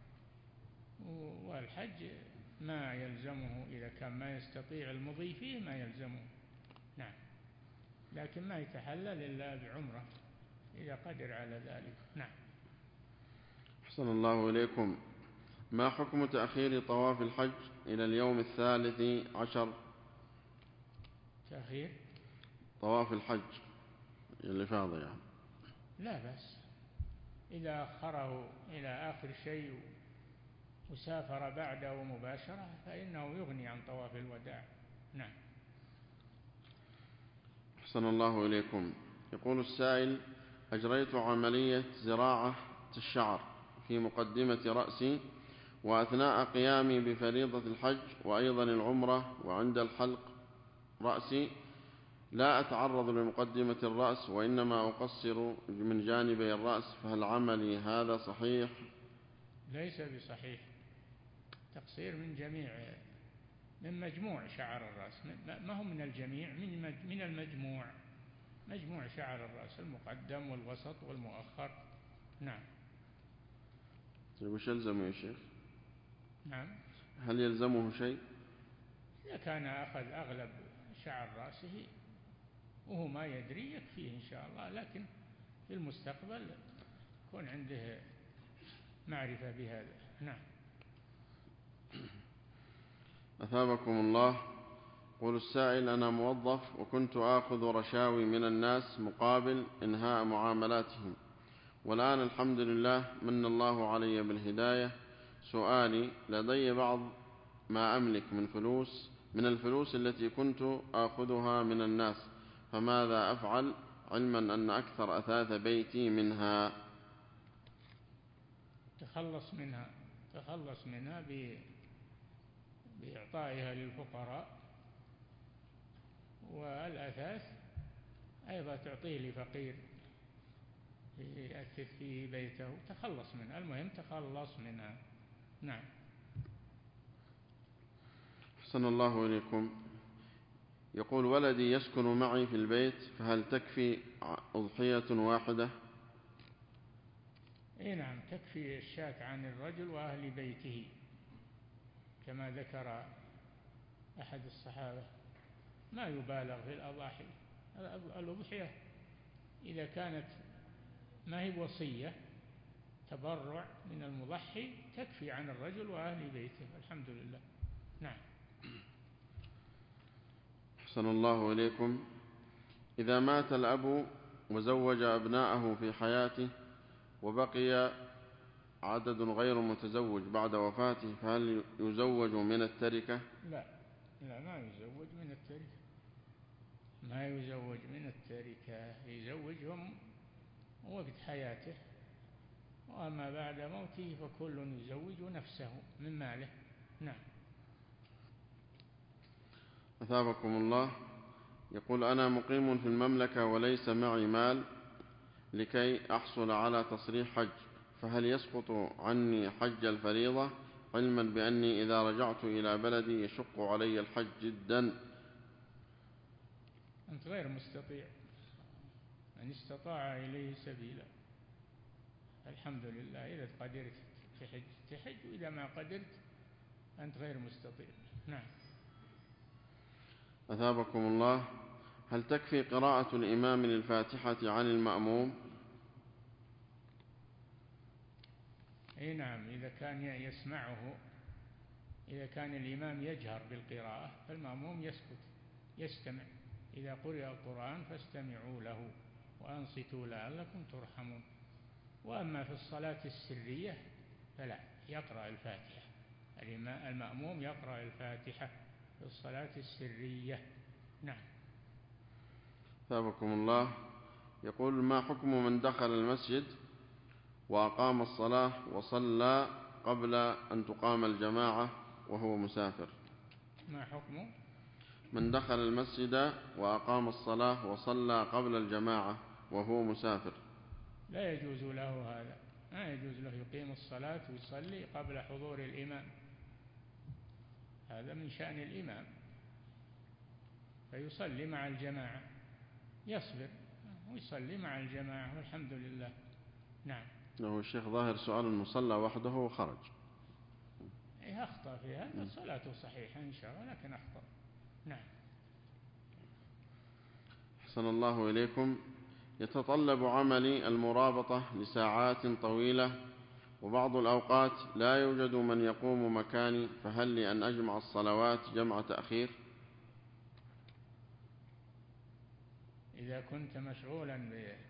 والحج ما يلزمه إذا كان ما يستطيع المضي فيه ما يلزمه. نعم. لكن ما يتحلل إلا بعمرة إذا قدر على ذلك. نعم. أحسن الله إليكم. ما حكم تأخير طواف الحج إلى اليوم 13؟ تأخير طواف الحج اللي فاضي يعني. لا بأس، إذا أخره إلى آخر شيء وسافر بعده مباشرة فإنه يغني عن طواف الوداع. نعم. أحسن الله إليكم. يقول السائل: أجريت عملية زراعة الشعر في مقدمة رأسي، وأثناء قيامي بفريضة الحج وأيضا العمرة وعند الحلق رأسي لا أتعرض لمقدمة الرأس وإنما أقصر من جانبي الرأس، فهل عملي هذا صحيح؟ ليس بصحيح. تقصير من مجموع شعر الرأس، ما هو من الجميع، من المجموع، مجموع شعر الرأس، المقدم والوسط والمؤخر. نعم. وش يلزمه يا شيخ؟ نعم. هل يلزمه شيء؟ إذا كان أخذ أغلب شعر رأسه وهو ما يدري يكفيه إن شاء الله، لكن في المستقبل يكون عنده معرفة بهذا. نعم. أثابكم الله. يقول السائل: أنا موظف وكنت آخذ رشاوي من الناس مقابل إنهاء معاملاتهم، والآن الحمد لله من الله علي بالهداية. سؤالي: لدي بعض ما أملك من الفلوس التي كنت آخذها من الناس، فماذا أفعل علما أن أكثر أثاث بيتي منها. تخلص منها بإعطائها للفقراء، والأثاث أيضا تعطيه لفقير يأثث فيه بيته، تخلص منها، المهم تخلص منها. نعم. أحسن الله إليكم. يقول: ولدي يسكن معي في البيت، فهل تكفي أضحية واحدة؟ نعم، تكفي الشاة عن الرجل وأهل بيته، كما ذكر أحد الصحابة. ما يبالغ في الأضاحي. الأضحية إذا كانت ما هي وصية، تبرع من المضحي، تكفي عن الرجل وأهل بيته، الحمد لله. نعم. أحسن الله إليكم. إذا مات الأب وزوج أبناءه في حياته وبقي عدد غير متزوج بعد وفاته، فهل يزوج من التركة؟ لا، ما يزوج من التركة، ما يزوج من التركة، يزوجهم وقت حياته، وأما بعد موته فكل يزوج نفسه من ماله. نعم. أثابكم الله. يقول: أنا مقيم في المملكة وليس معي مال لكي أحصل على تصريح حج، فهل يسقط عني حج الفريضة، علما بأني إذا رجعت إلى بلدي يشق علي الحج جدا؟ أنت غير مستطيع، من استطاع إليه سبيلا. الحمد لله، إذا قدرت تحج، وإذا ما قدرت أنت غير مستطيع. نعم. أثابكم الله. هل تكفي قراءة الإمام للفاتحة عن المأموم؟ نعم، إذا كان يسمعه، إذا كان الإمام يجهر بالقراءة فالمأموم يسكت يستمع. إذا قرئ القرآن فاستمعوا له وأنصتوا لعلكم ترحمون. وأما في الصلاة السرية فلا، يقرأ الفاتحة، المأموم يقرأ الفاتحة في الصلاة السرية. نعم. أثابكم الله. يقول: ما حكم من دخل المسجد وأقام الصلاة وصلى قبل أن تقام الجماعة وهو مسافر؟ ما حكم من دخل المسجد وأقام الصلاة وصلى قبل الجماعة وهو مسافر؟ لا يجوز له هذا، ما يجوز له يقيم الصلاة ويصلي قبل حضور الإمام، هذا من شأن الإمام، فيصلي مع الجماعة، يصبر ويصلي مع الجماعة والحمد لله. نعم. له الشيخ ظاهر سؤال: المصلى وحده وخرج. أخطأ في هذا، صلاته صحيحة إن شاء الله، لكن أخطأ. نعم. أحسن الله إليكم. يتطلب عملي المرابطة لساعات طويلة، وبعض الأوقات لا يوجد من يقوم مكاني، فهل لي أن أجمع الصلوات جمع تأخير؟ إذا كنت مشغولا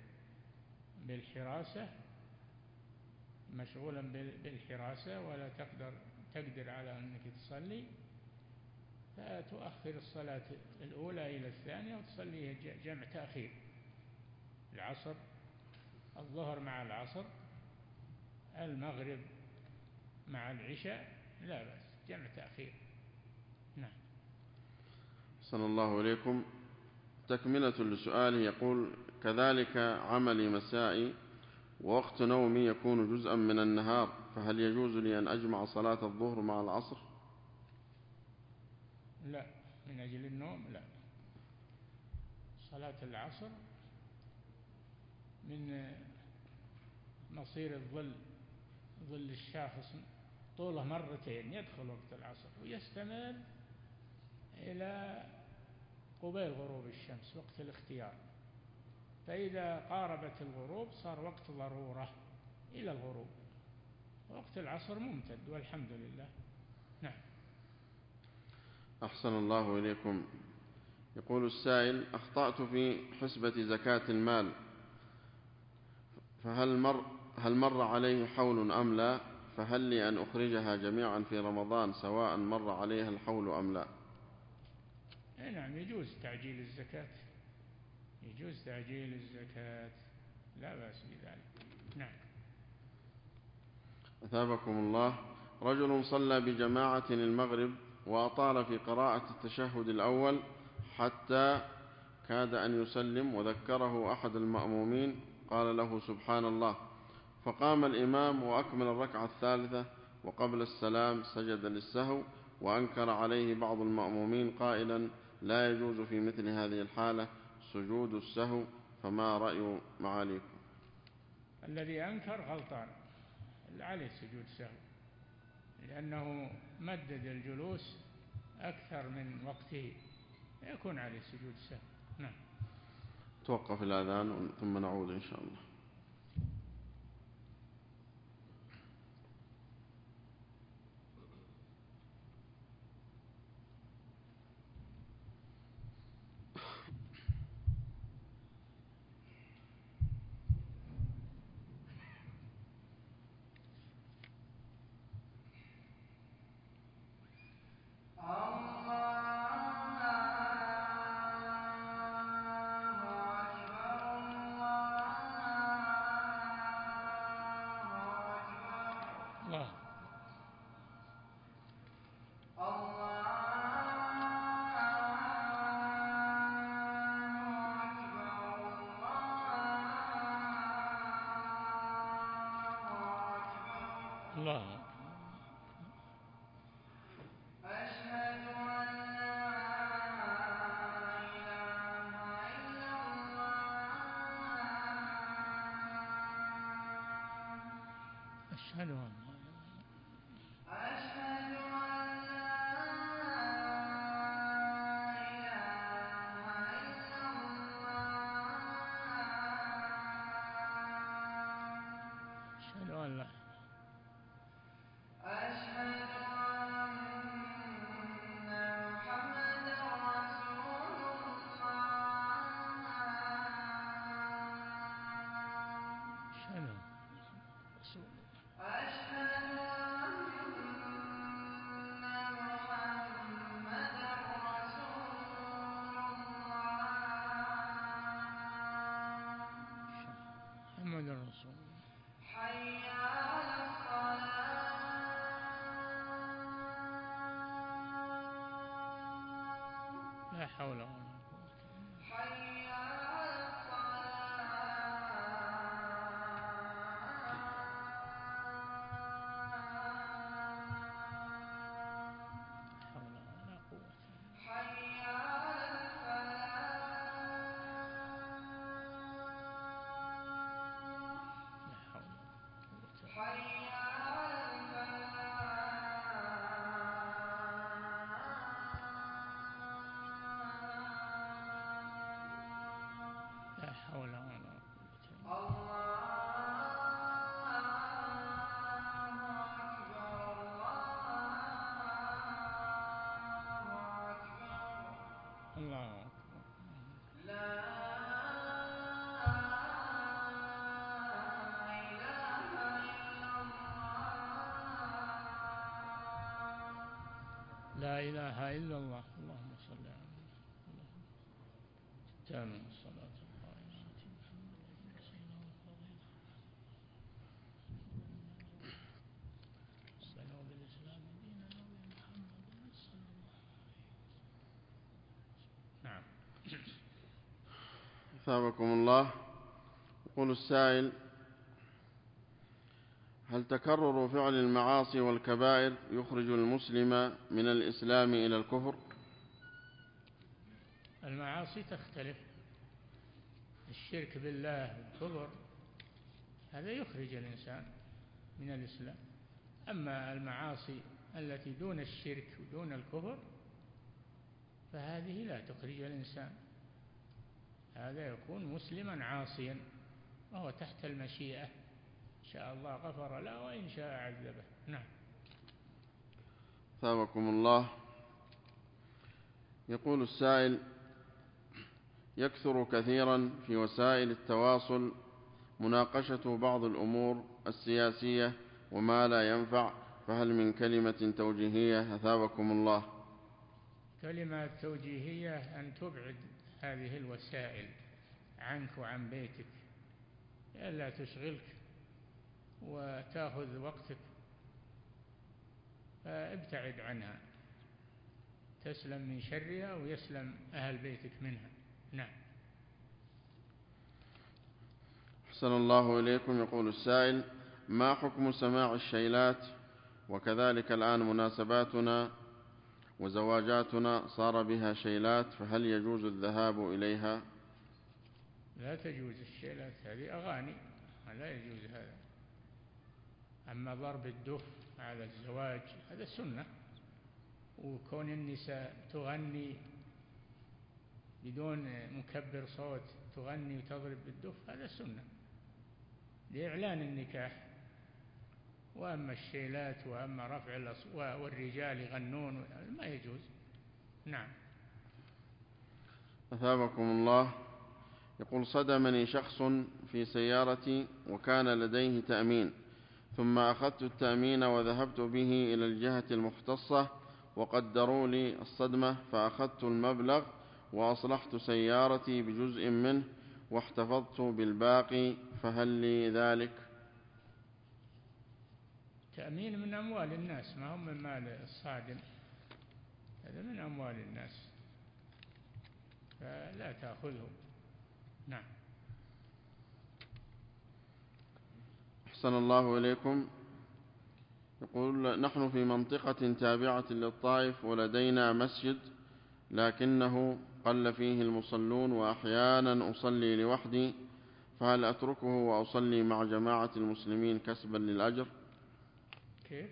بالحراسة ولا تقدر على أنك تصلي، فتؤخر الصلاة الأولى إلى الثانية وتصليها جمع تأخير، العصر، الظهر مع العصر، المغرب مع العشاء، لا بأس، جمع تأخير. نعم. أحسن الله إليكم. تكملة لسؤاله، يقول: كذلك عملي مسائي ووقت نومي يكون جزءا من النهار، فهل يجوز لي أن أجمع صلاة الظهر مع العصر؟ لا، من أجل النوم لا. صلاة العصر من مصير الظل، ظل الشاخص طوله مرتين، يدخل وقت العصر ويستمر إلى قبيل غروب الشمس، وقت الاختيار، فإذا قاربت الغروب صار وقت ضرورة إلى الغروب، وقت العصر ممتد والحمد لله. نعم. أحسن الله إليكم. يقول السائل: أخطأت في حسبة زكاة المال، هل مر عليه حول أم لا؟ فهل لي أن أخرجها جميعا في رمضان سواء مر عليها الحول أم لا؟ نعم، يجوز تعجيل الزكاة، يجوز تعجيل الزكاة، لا بأس بذلك. نعم. أثابكم الله. رجل صلى بجماعة المغرب وأطال في قراءة التشهد الأول حتى كاد أن يسلم، وذكره أحد المأمومين قال له سبحان الله، فقام الإمام وأكمل الركعة الثالثة، وقبل السلام سجد للسهو، وأنكر عليه بعض المأمومين قائلا لا يجوز في مثل هذه الحالة سجود السهو، فما رأي معاليكم؟ الذي أنكر غلطان، عليه سجود سهو، لأنه مدد الجلوس أكثر من وقته، يكون عليه سجود سهو. نعم. توقف الأذان ثم نعود إن شاء الله. الله. الله. أشهد أن لا إله إلا الله. أشهد أن أشهد أن لا إله إلا الله. أشهد أن لا أشهد أن محمدا رسول الله. أشهد أن رسول الله. أشهد أن محمدا رسول الله. محمد رسول الله. حي على الصلاة. لا حول ولا قوة إلا بالله. حي على الصلاة. لا حول ولا قوة إلا بالله. حي على الفلاح. لا حول ولا قوة إلا بالله. حي على الفلاح. لا حول ولا قوة إلا بالله. الله أكبر، الله أكبر. الله أكبر. لا إله إلا الله. لا إله إلا الله. اللهم صل على محمد. تامن الصلاة القائمة محمد سيدنا الفضيلة صلوا بالإسلام دينا نبي محمد صلى الله عليه وسلم. نعم. أثابكم الله. يقول السائل هل تكرر فعل المعاصي والكبائر يخرج المسلم من الإسلام إلى الكفر؟ المعاصي تختلف، الشرك بالله والكفر هذا يخرج الإنسان من الإسلام، أما المعاصي التي دون الشرك ودون الكفر فهذه لا تخرج الإنسان، هذا يكون مسلما عاصيا وهو تحت المشيئة، إن شاء الله غفر له وإن شاء عذبه. نعم. ثابكم الله. يقول السائل يكثر كثيرا في وسائل التواصل مناقشة بعض الأمور السياسية وما لا ينفع، فهل من كلمة توجيهية؟ أثابكم الله. كلمة توجيهية أن تبعد هذه الوسائل عنك وعن بيتك لئلا تشغلك وتأخذ وقتك، فابتعد عنها تسلم من شرها ويسلم أهل بيتك منها. نعم. أحسن الله إليكم. يقول السائل: ما حكم سماع الشيلات؟ وكذلك الآن مناسباتنا وزواجاتنا صار بها شيلات، فهل يجوز الذهاب إليها؟ لا تجوز الشيلات، هذه أغاني، لا يجوز هذا. أما ضرب الدف على الزواج هذا سنة، وكون النساء تغني بدون مكبر صوت، تغني وتضرب بالدف هذا سنة لإعلان النكاح. وأما الشيلات وأما رفع الأصوات والرجال يغنون ما يجوز. نعم. أثابكم الله. يقول: صدمني شخص في سيارتي وكان لديه تأمين، ثم أخذت التأمين وذهبت به إلى الجهة المختصة وقدروا لي الصدمة، فأخذت المبلغ وأصلحت سيارتي بجزء منه واحتفظت بالباقي، فهل لي ذلك؟ تأمين من أموال الناس، ما هم من مال الصادم، هذا من أموال الناس فلا تأخذه. نعم. أحسن الله إليكم. يقول: نحن في منطقة تابعة للطائف ولدينا مسجد، لكنه قل فيه المصلون وأحيانا أصلي لوحدي، فهل أتركه وأصلي مع جماعة المسلمين كسبا للأجر؟ كيف؟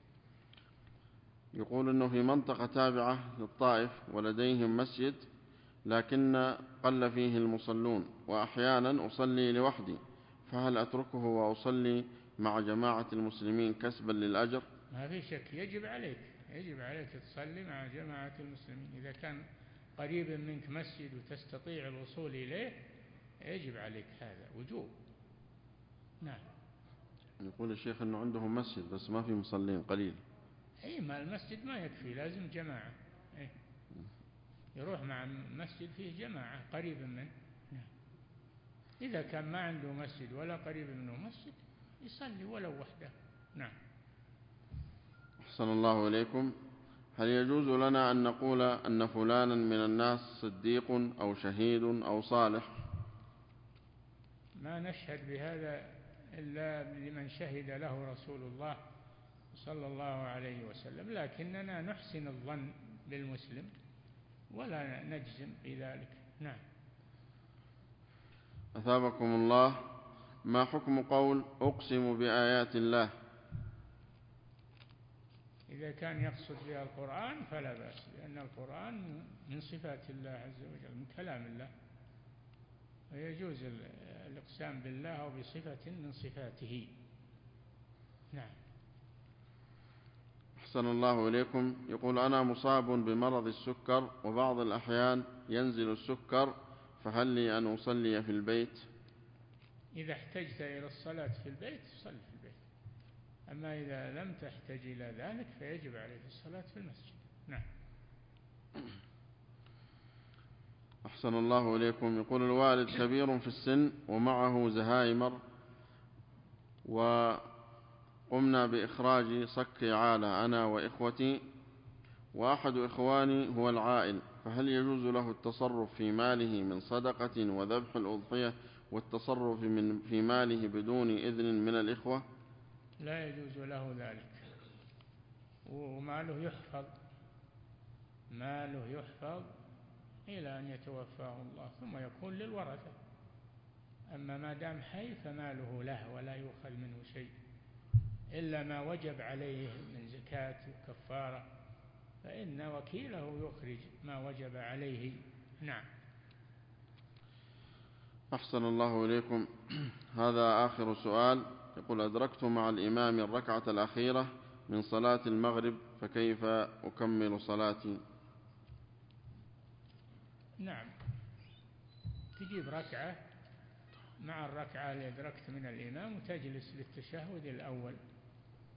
يقول أنه في منطقة تابعة للطائف ولديهم مسجد، لكن قل فيه المصلون وأحيانا أصلي لوحدي، فهل أتركه وأصلي مع جماعة المسلمين كسبا للأجر؟ ما في شك، يجب عليك تصلي مع جماعة المسلمين. إذا كان قريبا منك مسجد وتستطيع الوصول إليه يجب عليك، هذا وجوب. نعم. يقول الشيخ أنه عندهم مسجد بس ما في مصلين، قليل. أي ما المسجد ما يكفي، لازم جماعة. أي يروح مع مسجد فيه جماعة قريبا منه. نعم. إذا كان ما عنده مسجد ولا قريب منه مسجد يصلي ولو وحده. نعم. أحسن الله إليكم. هل يجوز لنا أن نقول أن فلانا من الناس صديق أو شهيد أو صالح؟ ما نشهد بهذا إلا لمن شهد له رسول الله صلى الله عليه وسلم، لكننا نحسن الظن بالمسلم ولا نجزم بذلك. نعم. أثابكم الله. ما حكم قول أقسم بآيات الله؟ إذا كان يقصد بها القرآن فلا بأس، لأن القرآن من صفات الله عز وجل، من كلام الله، ويجوز الإقسام بالله أو بصفة من صفاته. نعم. أحسن الله إليكم. يقول: أنا مصاب بمرض السكر وبعض الأحيان ينزل السكر، فهل لي أن أصلي في البيت؟ إذا احتجت إلى الصلاة في البيت صل في البيت، أما إذا لم تحتج إلى ذلك فيجب عليك الصلاة في المسجد. نعم. أحسن الله إليكم. يقول: الوالد كبير في السن ومعه زهايمر، وقمنا بإخراج صك عالة أنا وإخوتي، وأحد إخواني هو العائل، فهل يجوز له التصرف في ماله من صدقة وذبح الأضحية والتصرف في ماله بدون إذن من الإخوة؟ لا يجوز له ذلك، وماله يحفظ، ماله يحفظ إلى أن يتوفاه الله ثم يكون للورثة. أما ما دام حي فماله له ولا يؤخذ منه شيء إلا ما وجب عليه من زكاة وكفارة، فإن وكيله يخرج ما وجب عليه. نعم. أحسن الله إليكم. هذا آخر سؤال. يقول: أدركت مع الإمام الركعة الأخيرة من صلاة المغرب، فكيف أكمل صلاتي؟ نعم، تجيب ركعة مع الركعة اللي أدركت من الإمام وتجلس للتشهد الأول،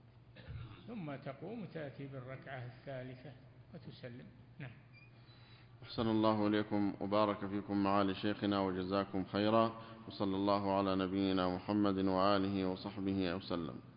ثم تقوم وتأتي بالركعة الثالثة وتسلم. نعم. أحسن الله إليكم وبارك فيكم معالي شيخنا وجزاكم خيرا، وصلى الله على نبينا محمد وآله وصحبه وسلم.